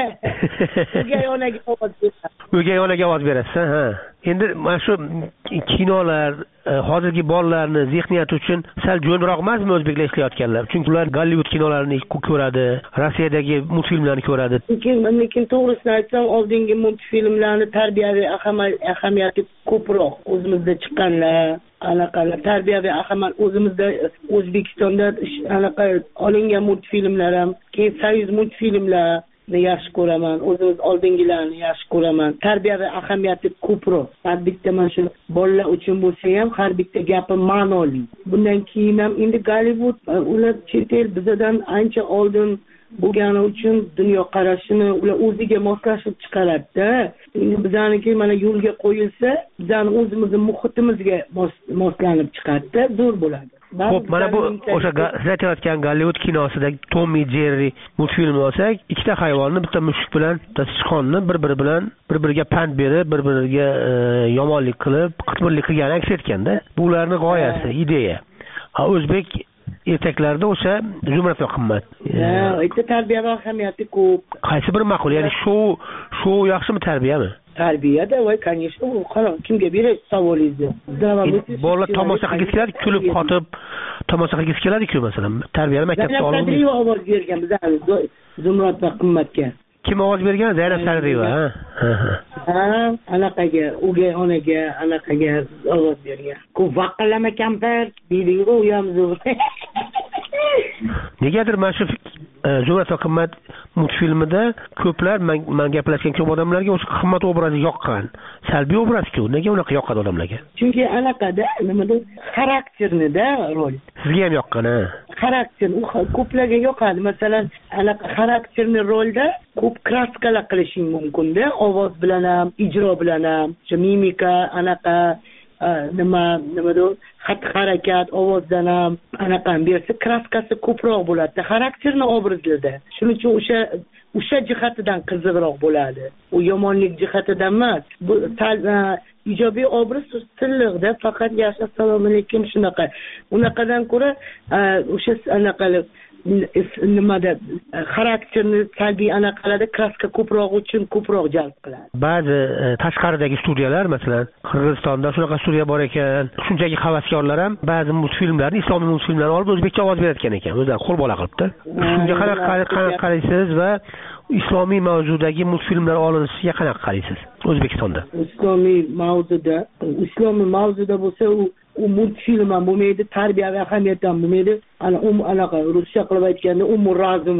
O'gay onaga ovoz berasiz. O'gay onaga ovoz berasiz, ha. Endi mana shu kinolar hozirgi bolalarni zehniyati uchun sal jo'nroq emasmi o'zbeklar ishlayotganlar? Chunki ular Gollywood kinolarini ko'radi, Rossiyadagi multfilmlarni ko'radi. Lekin lekin to'g'risini aytsam, oldingi multfilmlarni tarbiyaviy ahamiyati ko'proq. O'zimizda chiqqanlar, anaqalar tarbiyaviy ahamiyat o'zimizda O'zbekistonda anaqa olingan multfilmlar ham, keyin Soyuz multfilmlar yaxshi ko'raman, o'zimiz oldingilarni yaxshi ko'raman. Tarbiyaviy ahamiyati ko'proq. Har bitta mana shu bolalar uchun bo'lsa ham har bitta gapi ma'noli. Bundan keyin ham endi Gollywood ular chet el bizdan ancha oldin bo'lgani uchun dunyo qarashini ular o'ziga moslashib chiqaradi-da. Endi bizaniki mana yo'lga qo'yilsa, bizani o'zimizning muhitimizga moslanib chiqadi-da, zo'r bo'ladi. Xo'p, mana bu o'sha siz aytayotgan Gollivud kinosidagi Tommy Jerry multfilmini olsak, ikkita hayvonni, bitta mushuk bilan bitta sichqonni bir-biri bilan bir-biriga pand berib, bir-biriga yomonlik qilib, qitmirlik qilgani aks etganda, bu ularning g'oyasi, ideya. Ha, o'zbek ertaklarda o'sha Zumrad va qimmat. Ha, ikkita tarbiya va ahamiyati ko'p. Qaysi biri ma'qul? Ya'ni shu shu yaxshimi, tarbiyami? Tarbiyada voy, конечно, u qalon kimga berasiz savolingizni? Bolalar tomosha qilgisi keladi, kulib qotib tomosha qilgisi keladi-ku, masalan. Tarbiyani maktabda olib Sadriyev ovoz bergan bizani Zumrad va qimmatga. Kim ovoz bergan? Zaynab Sadriyev, ha. Ha, anaqaga, o'gay onaga, anaqaga ovoz bergan. Ko'p vaqillama kampir, deydi-ku, u ham Negadir mana shu Zumrad va qimmat multfilmida ko'plar men gaplashgan ko'p odamlarga o'sha qimmat obrazi yoqqan. Salbiy obraz-ku. Nega unaqa yoqqan odamlarga? Chunki anaqada nimada xarakternida rol. Sizga ham yoqqan, ha? Xarakter ko'plarga yoqadi. Masalan, anaqa xarakterni rolda ko'p kraskalar qilishing mumkin-da, ovoz bilan ham, ijro bilan ham, o'sha mimika, anaqa nima nimada xatti-harakat, ovozdan ham anaqa bersa kraskasi ko'proq bo'ladi. Xarakterni obrazlarda. Shuning uchun o'sha o'sha jihatidan qiziqroq bo'ladi. U yomonlik jihatidan emas. Bu ijobiy obraz silliqda, faqat yaxshi assalomu alaykum shunaqa. Unaqadan ko'ra o'sha anaqa nimada xarakterni salbiy anaqalarda kraska ko'proq uchun ko'proq jalb qiladi. Ba'zi tashqaridagi studiyalar, masalan, Qirg'izistonda shunaqa studiya bor ekan. Shunchaki havaskorlar ham ba'zi multfilmlarni, islomiy multfilmlarni olib o'zbekcha ovoz berayotgan ekan, o'zlari qo'l bola qilibdi. Shunga qanaqa qaraysiz va islomiy mavzudagi multfilmlar olinishiga qanaqa qaraysiz O'zbekistonda? Islomiy mavzuda, islomiy mavzuda bo'lsa u u multfilm ham bo'lmaydi, tarbiyaviy ahamiyat ham bo'lmaydi. Ana u anaqa ruscha qilib aytganda umur razum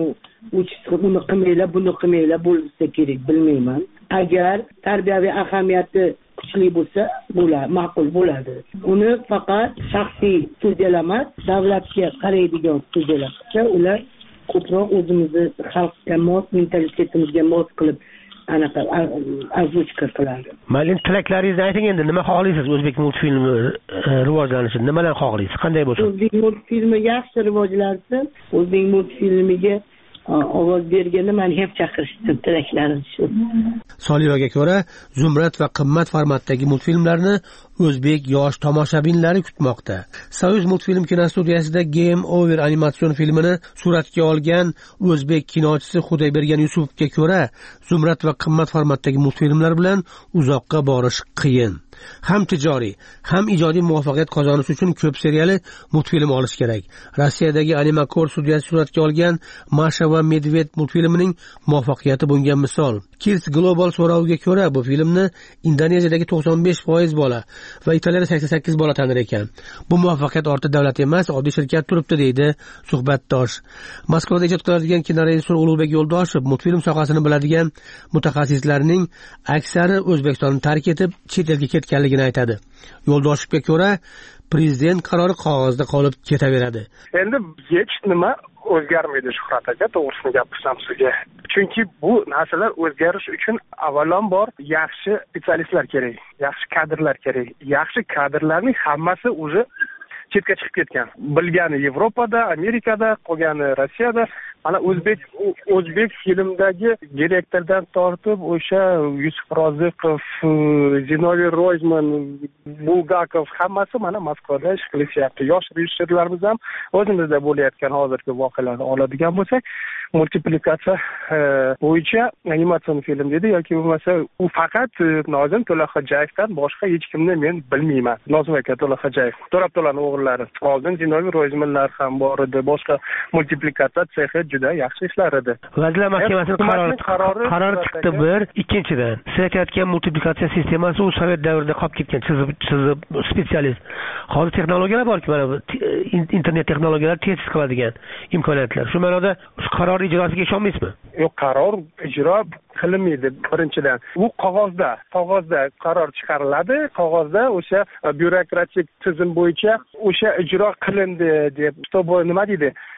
uni qilmaylar, buni qilmaylar bo'lsa kerak, bilmayman. Agar tarbiyaviy ahamiyati kuchli bo'lsa, bo'ladi, ma'qul bo'ladi. Uni faqat shaxsiy studiyalar emas, davlatga qaraydigan studiyalar. Ular ko'proq o'zimizni xalqqa mos, mentalitetimizga mos qilib anaqa azvuchka qiladi. Mayli, tilaklaringizni ayting endi, nima xohlaysiz o'zbek multfilmi rivojlanishini? Nimadan xohlaysiz? Qanday bo'lsin? O'zbek multfilmi yaxshi rivojlansin. O'zbek multfilmiga ovoz berganda meni ham chaqirishdi, tilaklarim shu. Solivaga ko'ra, Zumrad va qimmat formatdagi multfilmlarni o'zbek yosh tomoshabinlari kutmoqda. Soyuz multfilm kinostudiyasida Game Over animatsion filmini suratga olgan o'zbek kinochisi Xudoybergan Yusupovga ko'ra, Zumrad va qimmat formatdagi multfilmlar bilan uzoqqa borish qiyin. Ham tijoriy, ham ijodiy muvaffaqiyat qozonish uchun ko'p seriyali multfilm olish kerak. Rossiyadagi Animakor studiyasi suratga olgan Masha va Medved multfilmining muvaffaqiyati bunga misol. Kids Global so'roviga ko'ra, bu filmni Indoneziyadagi to'qson besh foiz bola va Italiyada sakson sakkiz bola tanir ekan. Bu muvaffaqiyat ortida davlat emas, oddiy shirkat turibdi, deydi suhbatdosh. Moskvada ijod qiladigan kinorejissor Ulug'bek Yo'ldoshev multfilm sohasini biladigan mutaxassislarning aksari O'zbekistonni tark etib, chet elga ketganligini aytadi. Yo'ldoshevga ko'ra, prezident qarori qog'ozda qolib ketaveradi. Endi hech nima o'zgarmaydi Shuhrat aka, to'g'risini gapirsam sizga. Chunki bu narsalar o'zgarish uchun avvalambor yaxshi spetsialistlar kerak, yaxshi kadrlar kerak. Yaxshi kadrlarning hammasi уже chetga chiqib ketgan. Bilgani Yevropada, Amerikada, qolgani Rossiyada. Mana o'zbek o'zbek filmdagi direktordan tortib o'sha Yusuf Roziqov, Zinoviy Royzman, Bulgakov hammasi mana Moskvada ish qilishyapti. Yosh rejissyorlarimiz ham o'zimizda bo'layotgan hozirgi voqealarni oladigan bo'lsak, multiplikatsiya bo'yicha animatsion film dedi yoki bo'lmasa u faqat Nozim To'laxo'jayevdan boshqa hech kimni men bilmayman. Nozim aka To'laxo'jayev, To'rabto'laning o'g'illari. Oldin Zinoviy Royzmanlar ham bor edi, boshqa multiplikatsiya sexi juda yaxshi ishlar edi. Vazirlar Mahkamasining qarori qarori chiqdi bir. Ikkinchidan, siz aytayotgan multiplikatsiya sistemasi u Sovet davrida qolib ketgan, chizib chizib spetsialist. Hozir texnologiyalar borki, mana internet texnologiyalari tez qiladigan imkoniyatlar. Shu ma'noda shu qaror ijrosiga ishonmaysizmi? Yo'q, qaror ijro qilinmaydi birinchidan. U qog'ozda, qog'ozda qaror chiqariladi, qog'ozda o'sha byurokratik tizim bo'yicha o'sha ijro qilindi deb, nima deydi?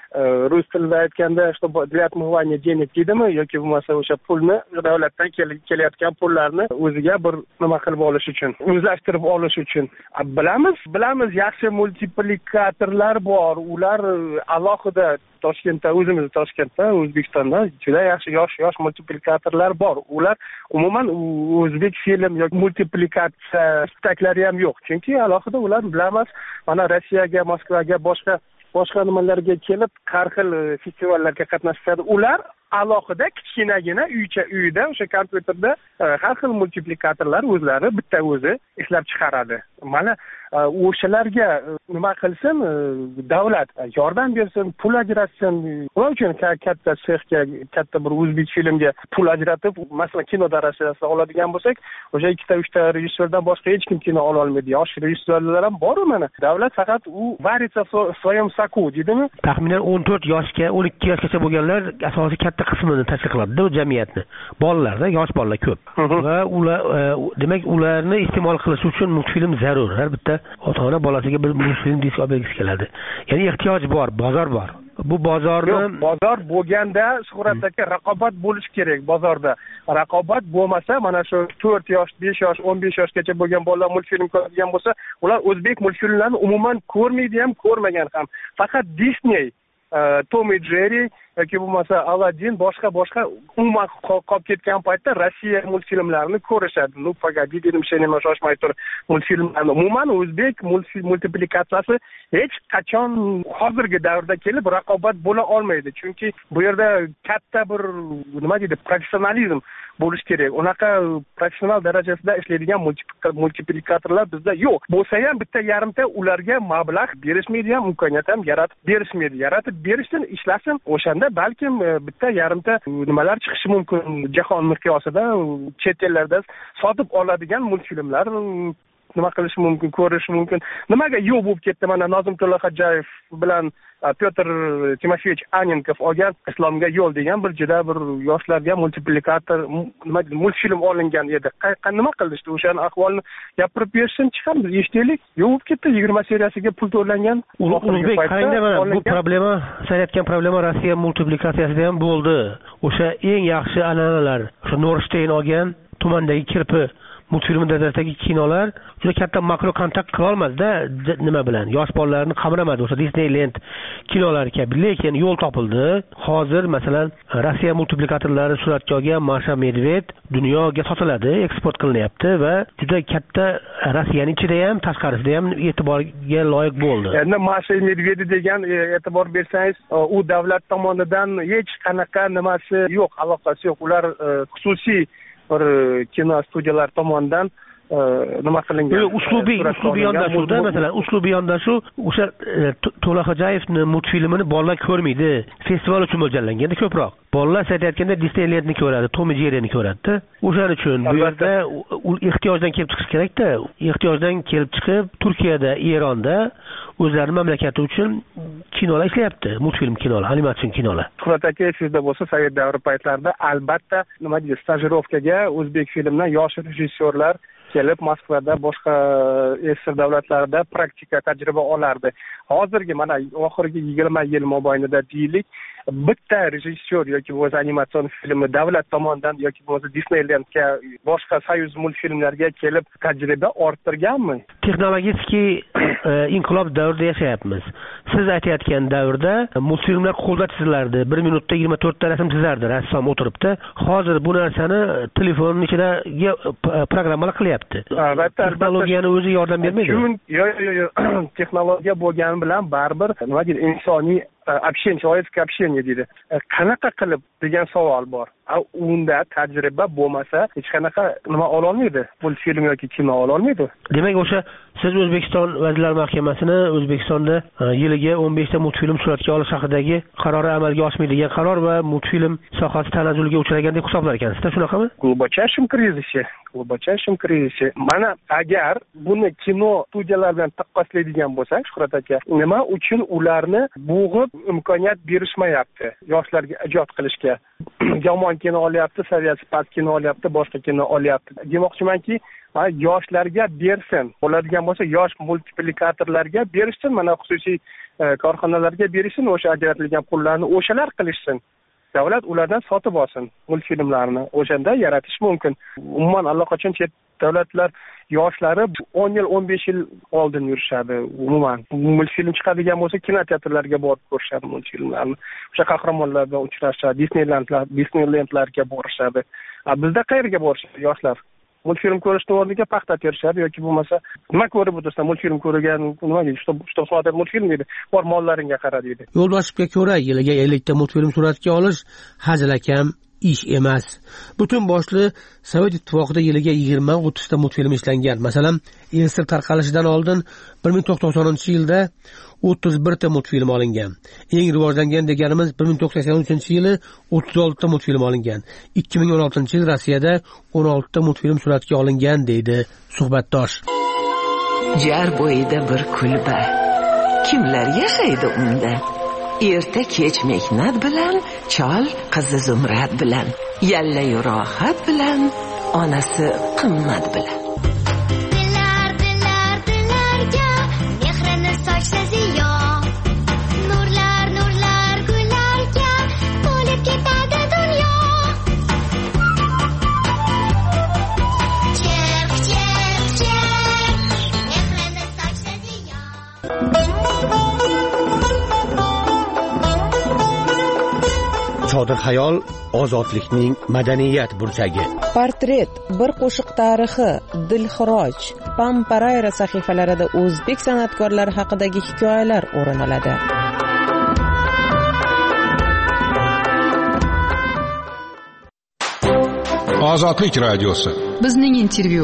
rus tilida aytganda что для отмывания денег deydimi yoki bo'lmasa o'sha pulni davlatdan kelayotgan pullarni o'ziga bir nima qilib olish uchun o'zlashtirib olish uchun bilamiz bilamiz yaxshi multiplikatorlar bor ular alohida toshkentda o'zimiz toshkentda o'zbekistonda juda yaxshi yosh yosh multiplikatorlar bor ular umuman o'zbek film yoki multiplikatsiya istaklari ham yo'q chunki alohida ular bilamiz mana rossiyaga moskvaga boshqa boshqa nimalarga kelib har xil festivallarga qatnashadi ular alohida kichkinagina uycha uyda o'sha kompyuterda har xil multiplikatorlar o'zlari bitta o'zi ishlab chiqaradi mana o'shalarga nima qilsin davlat yordam bersin pul ajratsin ular uchun katta sexga katta bir o'zbek filmga pul ajratib masalan kino darajasida oladigan bo'lsak o'sha ikkita uchta rejissyordan boshqa hech kim kino ololmaydi yosh rejissyorlar ham bor mana davlat faqat u varится в своем соку deydimi taxminan o'n to'rt yoshga o'n ikki yoshgacha bo'lganlar asosiy katta qismini tashkil qiladi bu jamiyatni bolalarda yosh bolalar ko'p va ular demak ularni iste'mol qilish uchun multfilm zarur har bitta ota ona bolasiga bir multfilm disk olib bergisi keladi ya'ni ehtiyoj bor bozor bor bu bozorni bozor bo'lganda Shuhrat aka raqobat bo'lishi kerak bozorda raqobat bo'lmasa mana shu to'rt yosh besh yosh o'n besh yoshgacha bo'lgan bolalar multfilm ko'radigan bo'lsa ular o'zbek multfilmlarini umuman ko'rmaydi ham ko'rmagan ham faqat Disney Tom and Jerry yoki bo'lmasa Aladdin boshqa boshqa umuman qolib ketgan paytda Rossiya multfilmlarini ko'rishadi. Ну, pogadi dedim, sen nima shoshmay tur. Multfilmlarni umuman o'zbek multiplikatsiyasi hech qachon hozirgi davrda kelib raqobat bo'la olmaydi. Chunki bu yerda katta bir nima deydi, professionalizm bo'lish kerak. Unaqa professional darajasida ishlaydigan multiplikatorlar bizda yo'q. Bo'lsa ham bitta yarimta ularga mablag' berishmaydi ham, imkoniyat ham yaratib berishmaydi. Yaratib berishsin, ishlasin. O'shanda balkim bitta yarimta nimalar chiqishi mumkin. Jahon miqyosida chet ellarda sotib oladigan multfilmlar nima qilish mumkin, ko'rish mumkin. Nimaga yo'q bo'lib ketdi? Mana Nozimullo Xo'jayev bilan Pyotr Timofeyevich Anenkov olgan Islomga yo'l degan bir juda bir yoshlarga multiplikator nima multfilm olingan edi. Qayerqa nima qilishdi? O'shaning ahvolini gapirib bersin, chiqamiz, eshitaylik. Yo'q bo'lib ketdi, yigirma seriyasiga pul to'langan. Ulug'bek, qarangda mana bu problema, sen aytgan problema Rossiya multiplikatsiyasida ham bo'ldi. O'sha eng yaxshi an'analar, o'sha Norstein olgan tumandagi kirpi multfilm darajasidagi kinolar juda katta makro kontakt qila olmadi-da nima bilan yosh bolalarni qamramadi o'sha Disneyland kinolari kabi. Lekin yo'l topildi. Hozir masalan Rossiya multiplikatorlari suratga olgan Masha Medved dunyoga sotiladi, eksport qilinyapti va juda katta Rossiyaning ichida ham tashqarisida ham e'tiborga loyiq bo'ldi. Endi Masha Medved degan e'tibor bersangiz, u davlat tomonidan hech qanaqa nimasi yo'q, aloqasi yo'q. Ular xususiy bir kino studiyalar tomonidan nima qilingan uslubiy uslubiy yondashuvda masalan uslubiy yondashuv o'sha To'la Xo'jayevni multfilmini bolalar ko'rmaydi, festival uchun mo'ljallanganda ko'proq bolalar aytayotganda Disneylandni ko'radi, Tom and Jerryni ko'radi-da. O'shaning uchun bu yerda ehtiyojdan kelib chiqish kerak-da. Ehtiyojdan kelib chiqib Turkiyada, Eronda o'zlari mamlakati uchun kinolar ishlayapti, multfilm kinolar, animatsion kinolar. Shuhrat aka sizda bo'lsa Sovet davri paytlarida albatta nima deydi, stajirovkaga o'zbek filmdan yosh rejissyorlar kelib Moskvada, boshqa S S R davlatlarida praktika tajriba olardi. Hozirgi mana oxirgi yigirma yil mobaynida deylik, bitta rejissyor yoki bo'lsa animatsion filmni davlat tomonidan yoki bo'lsa Disneylandga, boshqa Soyuz multfilmlarga kelib tajriba orttirganmi? Texnologik inqilob davrida yashayapmiz. Siz aytayotgan davrda multfilmlar qo'lda chizilardi. bir minutda yigirma to'rtta rasm chizardi rassom o'tiribdi. Hozir bu narsani telefonning ichidagi programmalar qilyapti. Albatta, texnologiyani o'zi yordam bermaydi. Yo'q, yo'q, yo'q. Texnologiya bo'lgani bilan baribir nima deydi, insoniy общение, человеческое общение deydi. Qanaqa qilib degan savol bor. Unda tajriba bo'lmasa, hech qanaqa nima ola olmaydi. Multfilm yoki kino ola olmaydi. Demak, o'sha siz O'zbekiston Vazirlar Mahkamasini O'zbekistonda yiliga o'n beshta multfilm suratga olish haqidagi qarori amalga oshmaydigan qaror va multfilm sohasi tanazzulga uchragan deb hisoblar ekansiz-da, shunaqami? Glubочайшем кризисе, glubочайшем кризисе. Mana agar buni kino studiyalar bilan taqqoslaydigan bo'lsak, Shuhrat aka, nima uchun ularni bo'g'ib imkoniyat berishmayapti yoshlarga ijod qilishga? Yomon kino olyapti, saviyasi past kino olyapti, boshqa kino olyapti. Demoqchimanki, yoshlarga bersin. Bo'ladigan bo'lsa, yosh multiplikatorlarga berishsin. Mana xususiy korxonalarga berishsin, o'sha ajratilgan pullarni o'shalar qilishsin. Davlat ulardan sotib olsin multfilmlarni. O'shanda yaratish mumkin. Umuman allaqachon chet davlatlar yoshlari o'n yil, o'n besh yil oldin yurishadi. Umuman multfilm chiqadigan bo'lsa, kinoteatrlarga borib ko'rishadi multfilmlarni. O'sha qahramonlar bilan uchrashadi, Disneylandlar, Disneylandlarga borishadi. Bizda qayerga borishadi yoshlar? Multfilm ko'rishni o'rniga paxta terishadi yoki bo'lmasa nima ko'rib o'tirsa multfilm ko'rgan, nima deydi, что что смотрит multfilm deydi. Bor mollaringga qara deydi. Yo'ldoshevga ko'ra, yiliga ellikta multfilm suratga olish hazilakam ish emas. Butun boshli Sovet ittifoqida yiliga yigirma o'ttizta multfilm ishlangan. Masalan, Elsir tarqalishidan oldin bir ming to'qson to'qsoninchi yilda o'ttiz birta multfilm olingan. Eng rivojlangan deganimiz bir ming to'qson sakson uchinchi yili o'ttiz oltita multfilm olingan. ikki ming o'n oltinchi yil Rossiyada o'n oltita multfilm suratga olingan deydi suhbatdosh. Jar bo'yida bir kulba. Kimlar yashaydi unda? Erta kech mehnat bilan, chol qizi Zumrad bilan, yalla rohat bilan, onasi qimmat bilan. Dilar, dilar, dilarga mehrini sochsa ziyo. Nurlar, nurlar, gullarga to'lib ketadi dunyo. Cherq, cherq, cherq, mehrini sochsa ziyo. Chodir xayol ozodlikning madaniyat burchagi. Portret, bir qo'shiq tarixi, Dilxiroj, Pamparayra sahifalarida o'zbek san'atkorlari haqidagi hikoyalar o'rin oladi. Ozodlik radiosi. Bizning intervyu.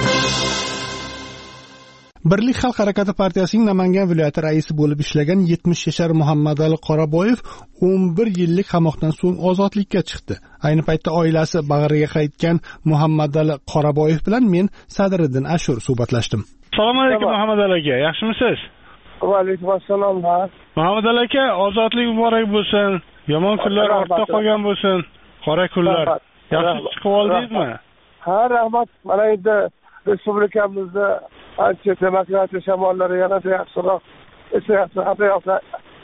Birlik xalq harakati partiyasining Namangan viloyati raisi bo'lib ishlagan yetmish yashar Muhammadali Qoraboyev o'n bir yillik qamoqdan so'ng ozodlikka chiqdi. Ayni paytda oilasi bag'riga qaytgan Muhammadali Qoraboyev bilan men Sadriddin Ashur suhbatlashdim. Assalomu alaykum Muhammadali aka, yaxshimisiz? Va alaykum assalom. Muhammadali aka, ozodlik muborak bo'lsin. Yomon kunlar ortda qolgan bo'lsin. Qora kunlar. Yaxshi chiqib oldingizmi? Ha, rahmat. Mana endi respublikamizda ancha demokratiya shamollari yanada yaxshiroq esayapti. Haqiqatdan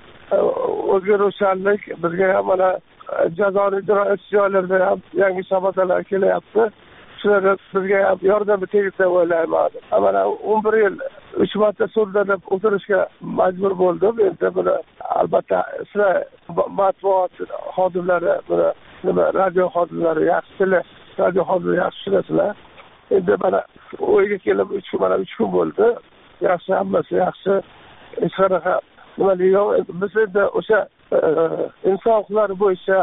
o'zgaruvchanlik bizga ham mana jazoni ijro etish joylarida ham yangi shamollalar kelyapti. Shular bizga ham yordam tegdi deb o'ylayman. Mana o'n bir yil uch marta sudda o'tirishga majbur bo'ldim. Endi buni albatta sizlar matbuot xodimlari, buni nima radio xodimlari yaxshi tili, radio xodimlari yaxshi tushunasizlar. Endi mana o'yga kelib uch mana uch kun bo'ldi. Yaxshi, hammasi yaxshi. Hech qanaqa nima yo'q. Biz endi o'sha inson huquqlari bo'yicha,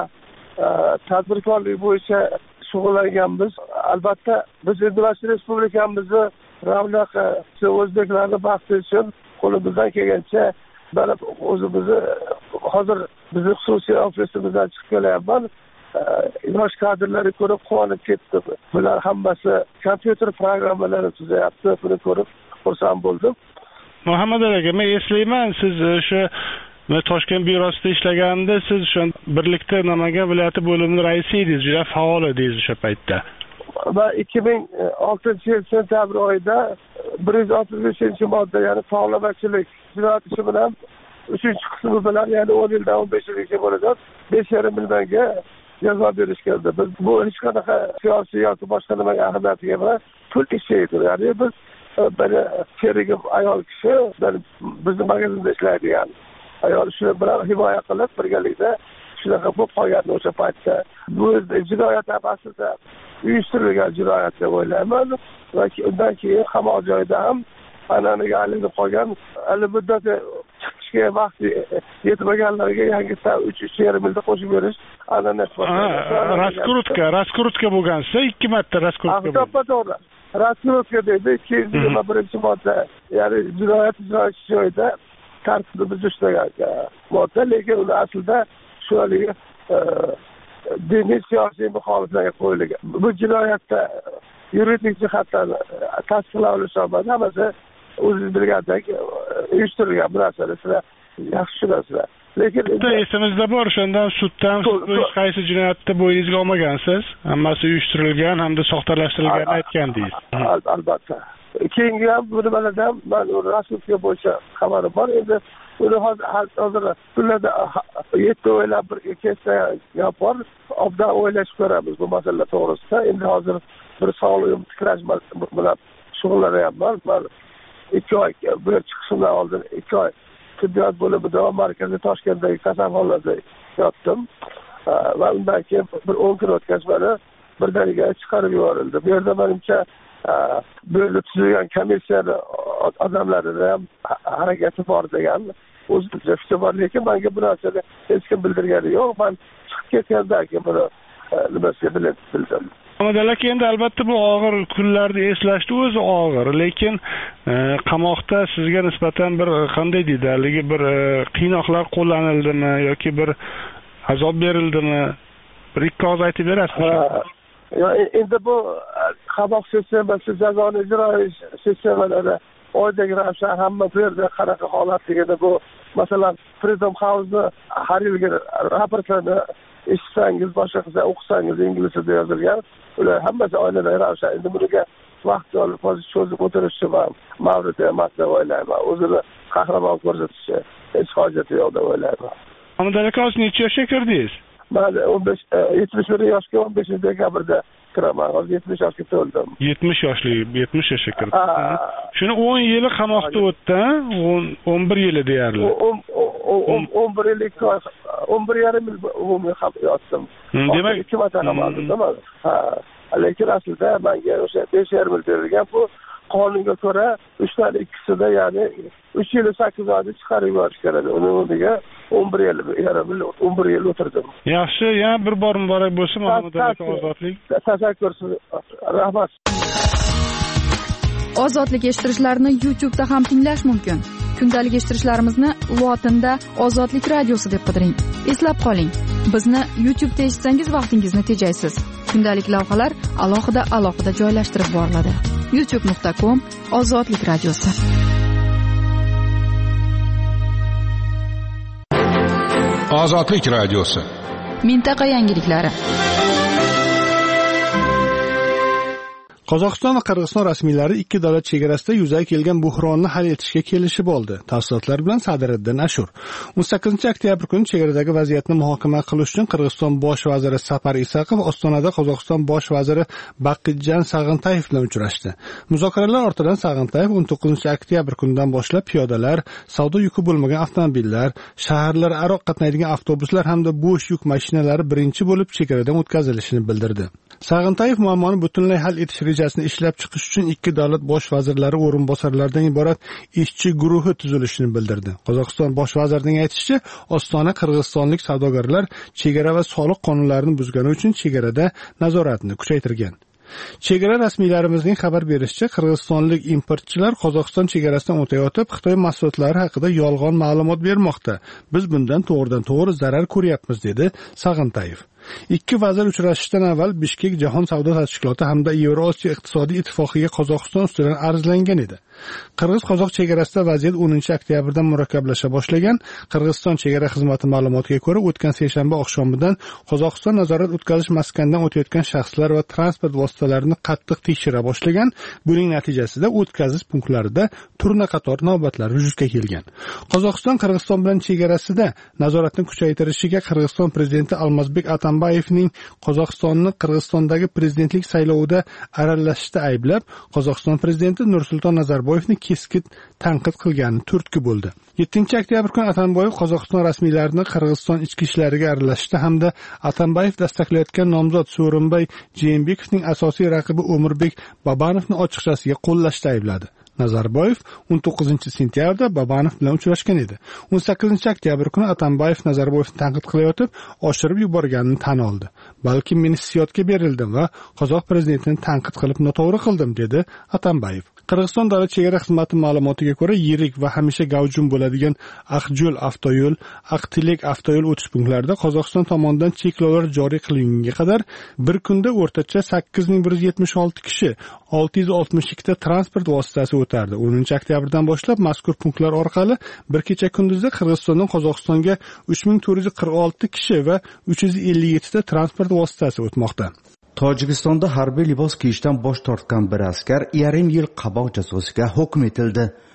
tadbirkorlik bo'yicha shug'ullanganmiz. Albatta biz endi mana respublikamizni ravnaqi, o'zbeklarning baxti uchun qo'limizdan kelgancha mana o'zimizni hozir bizni xususiy ofisimizdan chiqib kelyapman. Yosh kadrlarni ko'rib quvonib ketdim. Bular hammasi kompyuter programmalari tuzayapti. Buni ko'rib xursand bo'ldim. Muhammadali aka, men eslayman, siz o'sha Toshkent byrosida ishlaganida siz o'sha birlikda Namangan viloyati bo'limining raisi edingiz, juda faol edingiz o'sha paytda. Va ikki ming oltinchi yil sentabr oyida bir yuz o'ttiz beshinchi modda, ya'ni tovlamachilik jinoyat ishi bilan uchinchi qismi bilan, ya'ni o'n yildan o'n besh yilgacha bo'lgan besh yarim millionga jazo berishgandi. Biz bu hech qanaqa siyosiy yoki boshqa nimaga ahamiyatiga emas, pul ishi edi. Ya'ni biz beni sherigim ayol kishi, bizni magazinda ishlaydigan ayol shu bilan himoya qilib birgalikda shunaqa bo'lib qolgandi o'sha paytda. Bu jinoyat aslida uyushtirilgan jinoyat deb o'ylayman va undan keyin qamoq joyida ham an'anaga aylanib qolgan, hali muddati chiqishga vaqti yetmaganlarga yangidan uch uch yarim yilda qo'shib berish an'anasi bor. Raskrutka, raskrutka bo'lgansa ikki marta raskrutka bo'ldi. To'g'ri. Raskrutka deydi, ikki yuz yigirma birinchi modda, ya'ni jinoyat ijrochi joyida tartibni buzishgan modda, lekin uni aslida shu haligi diniy siyosiy muxoliflarga qo'yilgan. Bu jinoyatda yuridik jihatdan tasdiqlanishi olmadi, hammasi o'zingiz bilgandek uyushtirilgan bu narsalar, sizlar yaxshi tushunasizlar. Lekin esimizda bor, o'shandan suddan hech qaysi jinoyatda bo'yningizga olmagansiz, hammasi uyushtirilgan hamda soxtalashtirilganini aytgandingiz. Albatta. Keyingi ham bu nimalardan man rasmga bo'yicha xabarim bor. Endi uni hozir hozir kunlarda yetti o'ylab bir ketsa gap bor, obdan o'ylashib ko'ramiz bu masala to'g'risida. Endi hozir bir sog'lig'im tiklash bilan shug'ullanyapman. Men ikki oy bu yer chiqishimdan oldin ikki oy tibbiyot bo'limida markaziy Toshkentdagi kasalxonada yotdim. Va undan keyin bir o'n kun o'tgach meni birdaniga chiqarib yuborildi. Bu yerda menimcha böyle tuzilgan komissiyani odamlarida ham harakati bor degan o'zimcha fikr bor, lekin menga bu narsani hech kim bildirgani yo'q. Men chiqib ketgandan keyin buni nimasiga bildim. Amadalak endi albatta bu og'ir kunlarni eslashni o'zi og'ir, lekin qamoqda sizga nisbatan bir qanday deydi, haligi bir qiynoqlar qo'llanildimi yoki bir azob berildimi? Bir ikki og'iz aytib berasizmi? Ya endi bu qamoq sistemasi, jazoni ijro sistemalari oydagi ravshan hamma bu yerda qanaqa holatligini, bu masalan Freedom House'ni har yilgi raportlarni eshitsangiz, boshqa qilsa o'qisangiz ingliz tilida yozilgan, ular hammasi oynadagi ravshan. Endi bunga vaqt olib hozir cho'zib o'tirishni ham mavrid emas deb o'ylayman. O'zini qahramon ko'rsatishi hech hojati yo'q deb o'ylayman. Hamdal aka, siz necha yoshga kirdingiz? Ben o'n besh yetmish bir yoshga o'n beshinchi dekabrda kiraman. Hozir yetmish yoshga to'ldim. yetmish yoshli, yetmish yoshga kirdim. Shuni o'n yili qamoqda o'tdi, o'n bir yili deyarli. o'n bir yil, o'n bir yarim yil umumiy yotdim. Demak, ikki marta qamaldim. Ha, lekin aslida menga o'sha besh yarim yil berilgan. Bu qonunga ko'ra uchdan ikkisida, ya'ni uch yil sakkiz oyda chiqarib yuborish kerak. Uni o'rniga o'n bir yil, yarim yil, o'n bir yil o'tirdim. Yaxshi, yana bir bor muborak bo'lsin Muhammad aka, ozodlik. Tashakkur, rahmat. Ozodlik eshittirishlarini YouTube'da ham tinglash mumkin. Kundalik eshittirishlarimizni lotinda Ozodlik radiosi deb qidiring. Eslab qoling, bizni YouTube'da eshitsangiz vaqtingizni tejaysiz. Kundalik lavhalar alohida alohida joylashtirib boriladi. youtube nuqta com Ozodlik radiosi. Ozodlik radiosi. Mintaqa yangiliklari. Qozog'iston va Qirg'iziston rasmiylari ikki davlat chegarasida yuzaga kelgan buhronni hal etishga kelishib oldi. Tafsilotlar bilan Sadiriddin Ashur. o'n sakkizinchi oktyabr kuni chegaradagi vaziyatni muhokama qilish uchun Qirg'iziston bosh vaziri Sapar Isaqov Ostonada Qozog'iston bosh vaziri Baqitjan Sag'intayev bilan uchrashdi. Muzokaralar ortidan Sag'intayev o'n to'qqizinchi oktyabr kunidan boshlab piyodalar, savdo yuki bo'lmagan avtomobillar, shaharlararo qatnaydigan avtobuslar hamda bo'sh yuk mashinalari birinchi bo'lib chegaradan o'tkazilishini bildirdi. Sag'intayev muammoni butunlay hal etish rejasini ishlab chiqish uchun ikki davlat bosh vazirlari o'rinbosarlaridan iborat ishchi guruhi tuzilishini bildirdi. Qozog'iston bosh vazirining aytishicha, Ostona qirg'izistonlik savdogarlar chegara va soliq qonunlarini buzgani uchun chegarada nazoratni kuchaytirgan. Chegara rasmiylarimizning xabar berishicha, qirg'izistonlik importchilar Qozog'iston chegarasidan o'tayotib Xitoy mahsulotlari haqida yolg'on ma'lumot bermoqda. Biz bundan to'g'ridan to'g'ri zarar ko'ryapmiz, dedi Sag'intayev. Ikki vazir uchrashishdan avval Bishkek Jahon savdo tashkiloti hamda Yevrosiyo iqtisodiy ittifoqiga Qozog'iston ustidan arzlangan edi. Qirg'iz-qozoq chegarasida vaziyat o'ninchi oktyabrdan murakkablasha boshlagan. Qirg'iziston chegara xizmati ma'lumotiga ko'ra, o'tgan seshanba oqshomidan Qozog'iston nazorat o'tkazish maskanidan o'tayotgan shaxslar va transport vositalarini qattiq tekshira boshlagan. Buning natijasida o'tkazish punktlarida turna qator navbatlar vujudga kelgan. Qozog'iston Qirg'iziston bilan chegarasida nazoratni kuchaytirishiga Qirg'iziston prezidenti Almazbek Atambayevning Qozog'istonni Qirg'izistondagi prezidentlik saylovida aralashishda ayblab, Qozog'iston prezidenti Nursulton Nazarboyevni keskin tanqid qilgani turtki bo'ldi. yettinchi oktyabr kuni Atambayev Qozog'iston rasmiylarini Qirg'iziston ichki ishlariga aralashishda hamda Atambayev dastaklayotgan nomzod So'rinbay Jeenbekovning asosiy raqibi O'mirbek Babanovni ochiqchasiga qo'llashda aybladi. Nazarboyev o'n to'qqizinchi sentyabrda Babanov bilan uchrashgan edi. o'n sakkizinchi oktyabr kuni Atambayev Nazarboyevni tanqid qilayotib, oshirib yuborganini tan oldi. Balki men hissiyotga berildim va qozoq prezidentini tanqid qilib noto'g'ri qildim, dedi Atambayev. Qirg'iziston davlat chegara xizmati ma'lumotiga ko'ra, yirik va hamisha gavjum bo'ladigan Aqjo'l avtoyo'l, Aqtilek avtoyo'l o'tish punktlarida Qozog'iston tomonidan cheklovlar joriy qilingunga qadar bir kunda o'rtacha sakkiz ming bir yuz yetmish olti kishi, olti yuz oltmish ikkita transport vositasi o'tardi. o'ninchi oktyabrdan boshlab mazkur punktlar orqali bir kecha kunduzda Qirg'izistondan Qozog'istonga uch ming to'rt yuz qirq olti kishi va uch yuz ellik yetti ta transport vositasi o'tmoqda. Tojikistonda harbiy libos kiyishdan bosh tortgan bir askar yarim yil qamoq jazosiga hukm etildi.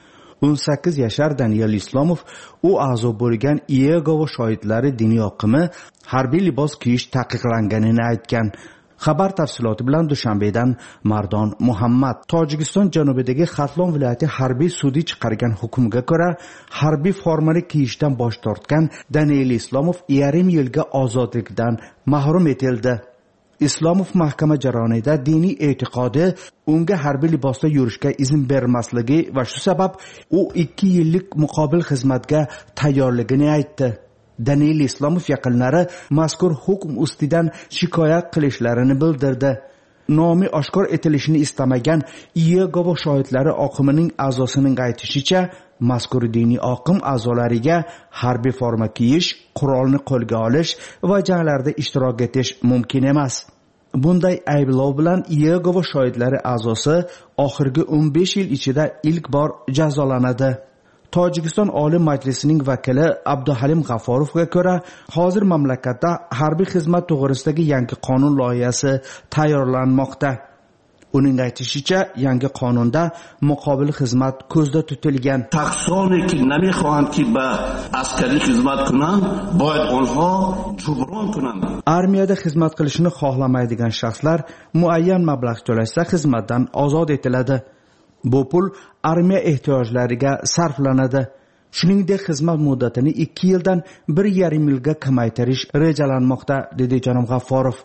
o'n sakkiz yashar Daniel Islomov u a'zo bo'lgan Iegova shohidlari diniy oqimi harbiy libos kiyish taqiqlanganini aytgan. Xabar tafsiloti bilan Dushanbedan Mardon Muhammad. Tojikiston janubidagi Xatlon viloyati harbiy sudi chiqargan hukmga ko'ra, harbiy formani kiyishdan bosh tortgan Daniel Islomov yarim yilga ozodlikdan mahrum etildi. Islomov mahkama jarayonida diniy e'tiqodi unga harbiy libosda yurishga izn bermasligi va shu sabab u ikki yillik muqobil xizmatga tayyorligini aytdi. Daniel Islomov yaqinlari mazkur hukm ustidan shikoyat qilishlarini bildirdi. Nomi oshkor etilishini istamagan Iegova shohidlari oqimining a'zosining aytishicha, mazkur diniy oqim a'zolariga harbiy forma kiyish, qurolni qo'lga olish va janglarda ishtirok etish mumkin emas. Bunday ayblov bilan Iegova shohidlari a'zosi oxirgi o'n besh yil ichida ilk bor jazolanadi. Tojikiston Oliy Majlisining vakili Abduhalim G'afforovga ko'ra, hozir mamlakatda harbiy xizmat to'g'risidagi yangi qonun loyihasi tayyorlanmoqda. Uning aytishicha, yangi qonunda muqobil xizmat ko'zda tutilgan. Shaxsoni ki namikhwahan ki ba askariy xizmat kunan, boyad onha jubron kunan. Armiyada xizmat qilishni xohlamaydigan shaxslar muayyan mablag' to'lashsa xizmatdan ozod etiladi. Bu pul armiya ehtiyojlariga sarflanadi. Shuningdek, xizmat muddatini ikki yildan bir yarim yilga kamaytirish rejalanmoqda, dedi janob G'afforov.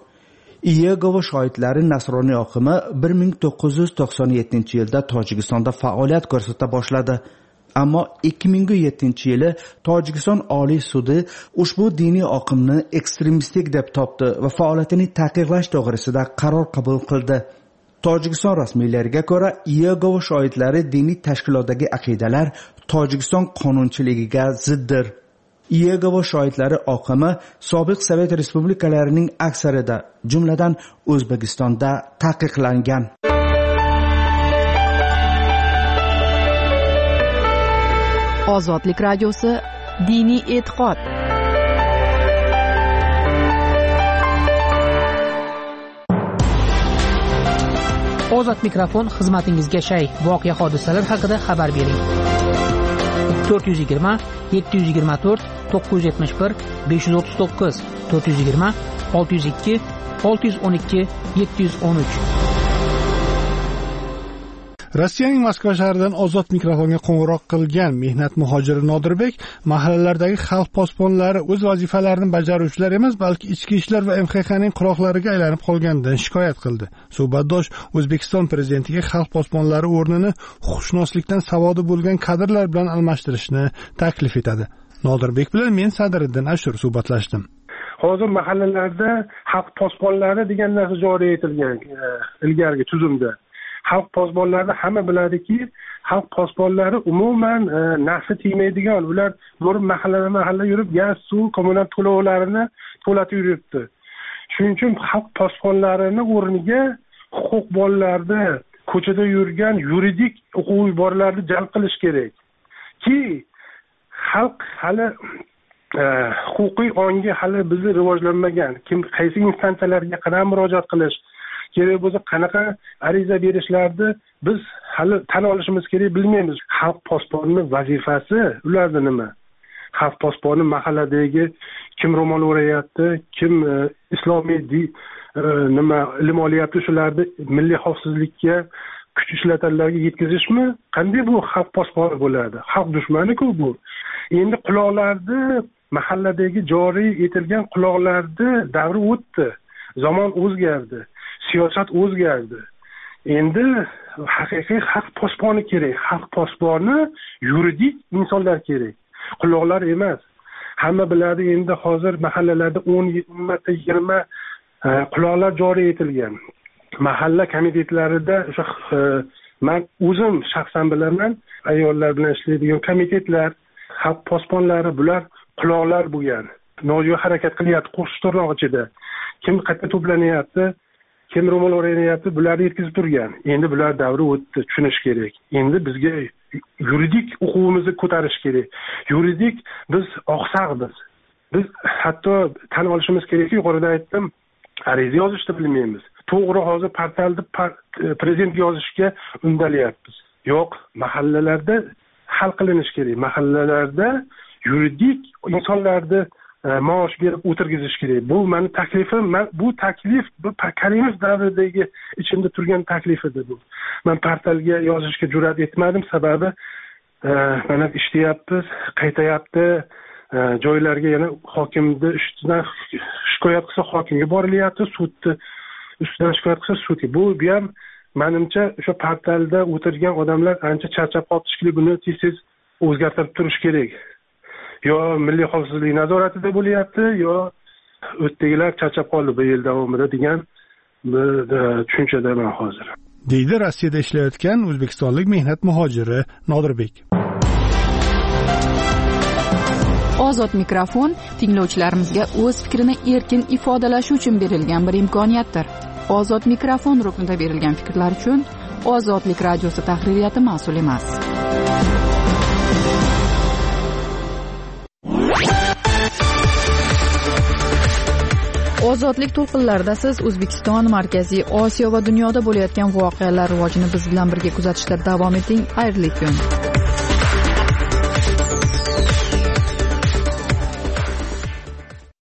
Iegova shohidlari nasroniy oqimi bir ming to'qqiz yuz to'qson yettinchi yilda Tojikistonda faoliyat ko'rsata boshladi. Ammo ikki ming yettinchi yili Tojikiston Oliy sudi ushbu diniy oqimni ekstremistik deb topdi va faoliyatini taqiqlash to'g'risida qaror qabul qildi. Tojikiston rasmiylariga ko'ra, Iegova shohidlari diniy tashkilotdagi aqidalar Tojikiston qonunchiligiga ziddir. Iegova shohidlari oqimi sobiq Sovet respublikalarining aksarida, jumladan O'zbekistonda taqiqlangan. Ozodlik radiosi diniy e'tiqod. Ozod mikrofon xizmatingizga shay. Voqea hodisalar haqida xabar bering. to'rt yuz yigirma yetti yuz yigirma to'rt to'qqiz yuz yetmish bir besh yuz o'ttiz to'qqiz to'rt yuz yigirma olti yuz ikki olti yuz o'n ikki yetti yuz o'n uch. Rossiyaning Moskva shahridan ozod mikrofonga qo'ng'iroq qilgan mehnat muhojiri Nodirbek mahallalardagi xalq posbonlari o'z vazifalarini bajaruvchilar emas, balki ichki ishlar va M X Xning quloqlariga aylanib qolganidan shikoyat qildi. Suhbatdosh O'zbekiston prezidentiga xalq posbonlari o'rnini huquqshunoslikdan savodi bo'lgan kadrlar bilan almashtirishni taklif etadi. Nodirbek bilan men Sadriddin Ashur suhbatlashdim. Hozir mahallalarda xalq posbonlari degan narsa joriy etilgan ilgarigi tuzumda. Xalq posbonlarni hamma biladiki, xalq posbonlari umuman e, nafsi tegmaydigan, ular bo'lib mahallama mahalla yurib gaz, suv, kommunal to'lovlarini to'latib yuribdi. Shuning uchun xalq posbonlarini o'rniga huquqbonlarni, ko'chada yurgan yuridik huquqbonlarni jalb qilish kerak. Ki xalq hali e, huquqiy ongi hali bizni rivojlanmagan. Kim qaysi instansiyalarga qanday murojaat qilish kerak bo'lsa, qanaqa ariza berishlarni biz hali tan olishimiz kerak, bilmaymiz. Xalq posboni vazifasi ularda nima? Xalq posboni mahalladagi kim ro'mol o'rayapti, kim e, islomiy di, e, nima ilm olyapti, shularni milliy xavfsizlikka kuch ishlatganlarga yetkazishmi? Qanday bu xalq posboni bo'ladi? Xalq dushmani-ku bu. Endi quloqlarni mahalladagi joriy etilgan quloqlarni davri o'tdi. Zamon o'zgardi. Siyosat o'zgardi. Endi haqiqiy xalq posboni kerak. Xalq posboni yuridik insonlar kerak. Quloqlar emas. Hamma biladi, endi hozir mahallalarda o'n marta yigirma quloqlar joriy etilgan. Mahalla komitetlarida o'sha men o'zim shaxsan bilaman, ayollar bilan ishlaydigan komitetlar, xalq posbonlari bular quloqlar bo'lgan. Nojo'ya harakat qilyapti qo'shiq to'rnoq ichida. Kim qayerda to'planyapti? Kim ro'mol o'rayapti, bularni yetkazib turgan. Endi bular davri o'tdi, tushunish kerak. Endi bizga yuridik huquqimizni ko'tarish kerak. Yuridik biz oqsaqmiz. Biz hatto tan olishimiz kerakki, yuqorida aytdim, ariza yozishni bilmaymiz. To'g'ri, hozir portalda prezident yozishga undalyapmiz. Yo'q, mahallalarda hal qilinishi kerak. Mahallalarda yuridik insonlarni maosh berib o'tirgizish kerak. Bu meni taklifim. Men bu taklif bu Karimov davridagi ichimda turgan taklif edi bu. Men portalga yozishga jur'at etmadim, sababi mana ishlayapmiz, qaytayapti, joylarga yana hokimni ustidan shikoyat qilsa hokimga borilyapti, sudni ustidan shikoyat qilsa sudga. Bu ham menimcha o'sha portalda o'tirgan odamlar ancha charchab qolishli, buni tez-tez o'zgartirib turish kerak. Yo milliy xavfsizlik nazoratida bo'lyapti, yo o'tdagilar charchab qoldi bu yil davomida degan bir tushunchadaman hozir. Deydi Rossiyada ishlayotgan o'zbekistonlik mehnat muhojiri Nodirbek. Ozod mikrofon tinglovchilarimizga o'z fikrini erkin ifodalashi uchun berilgan bir imkoniyatdir. Ozod mikrofon ruknida berilgan fikrlar uchun Ozodlik radiosi tahririyati mas'ul emas. Ozodlik to'lqinlarida siz O'zbekiston, Markaziy Osiyo va dunyoda bo'layotgan voqealar rivojini biz bilan birga kuzatishda davom eting. Xayrli kun.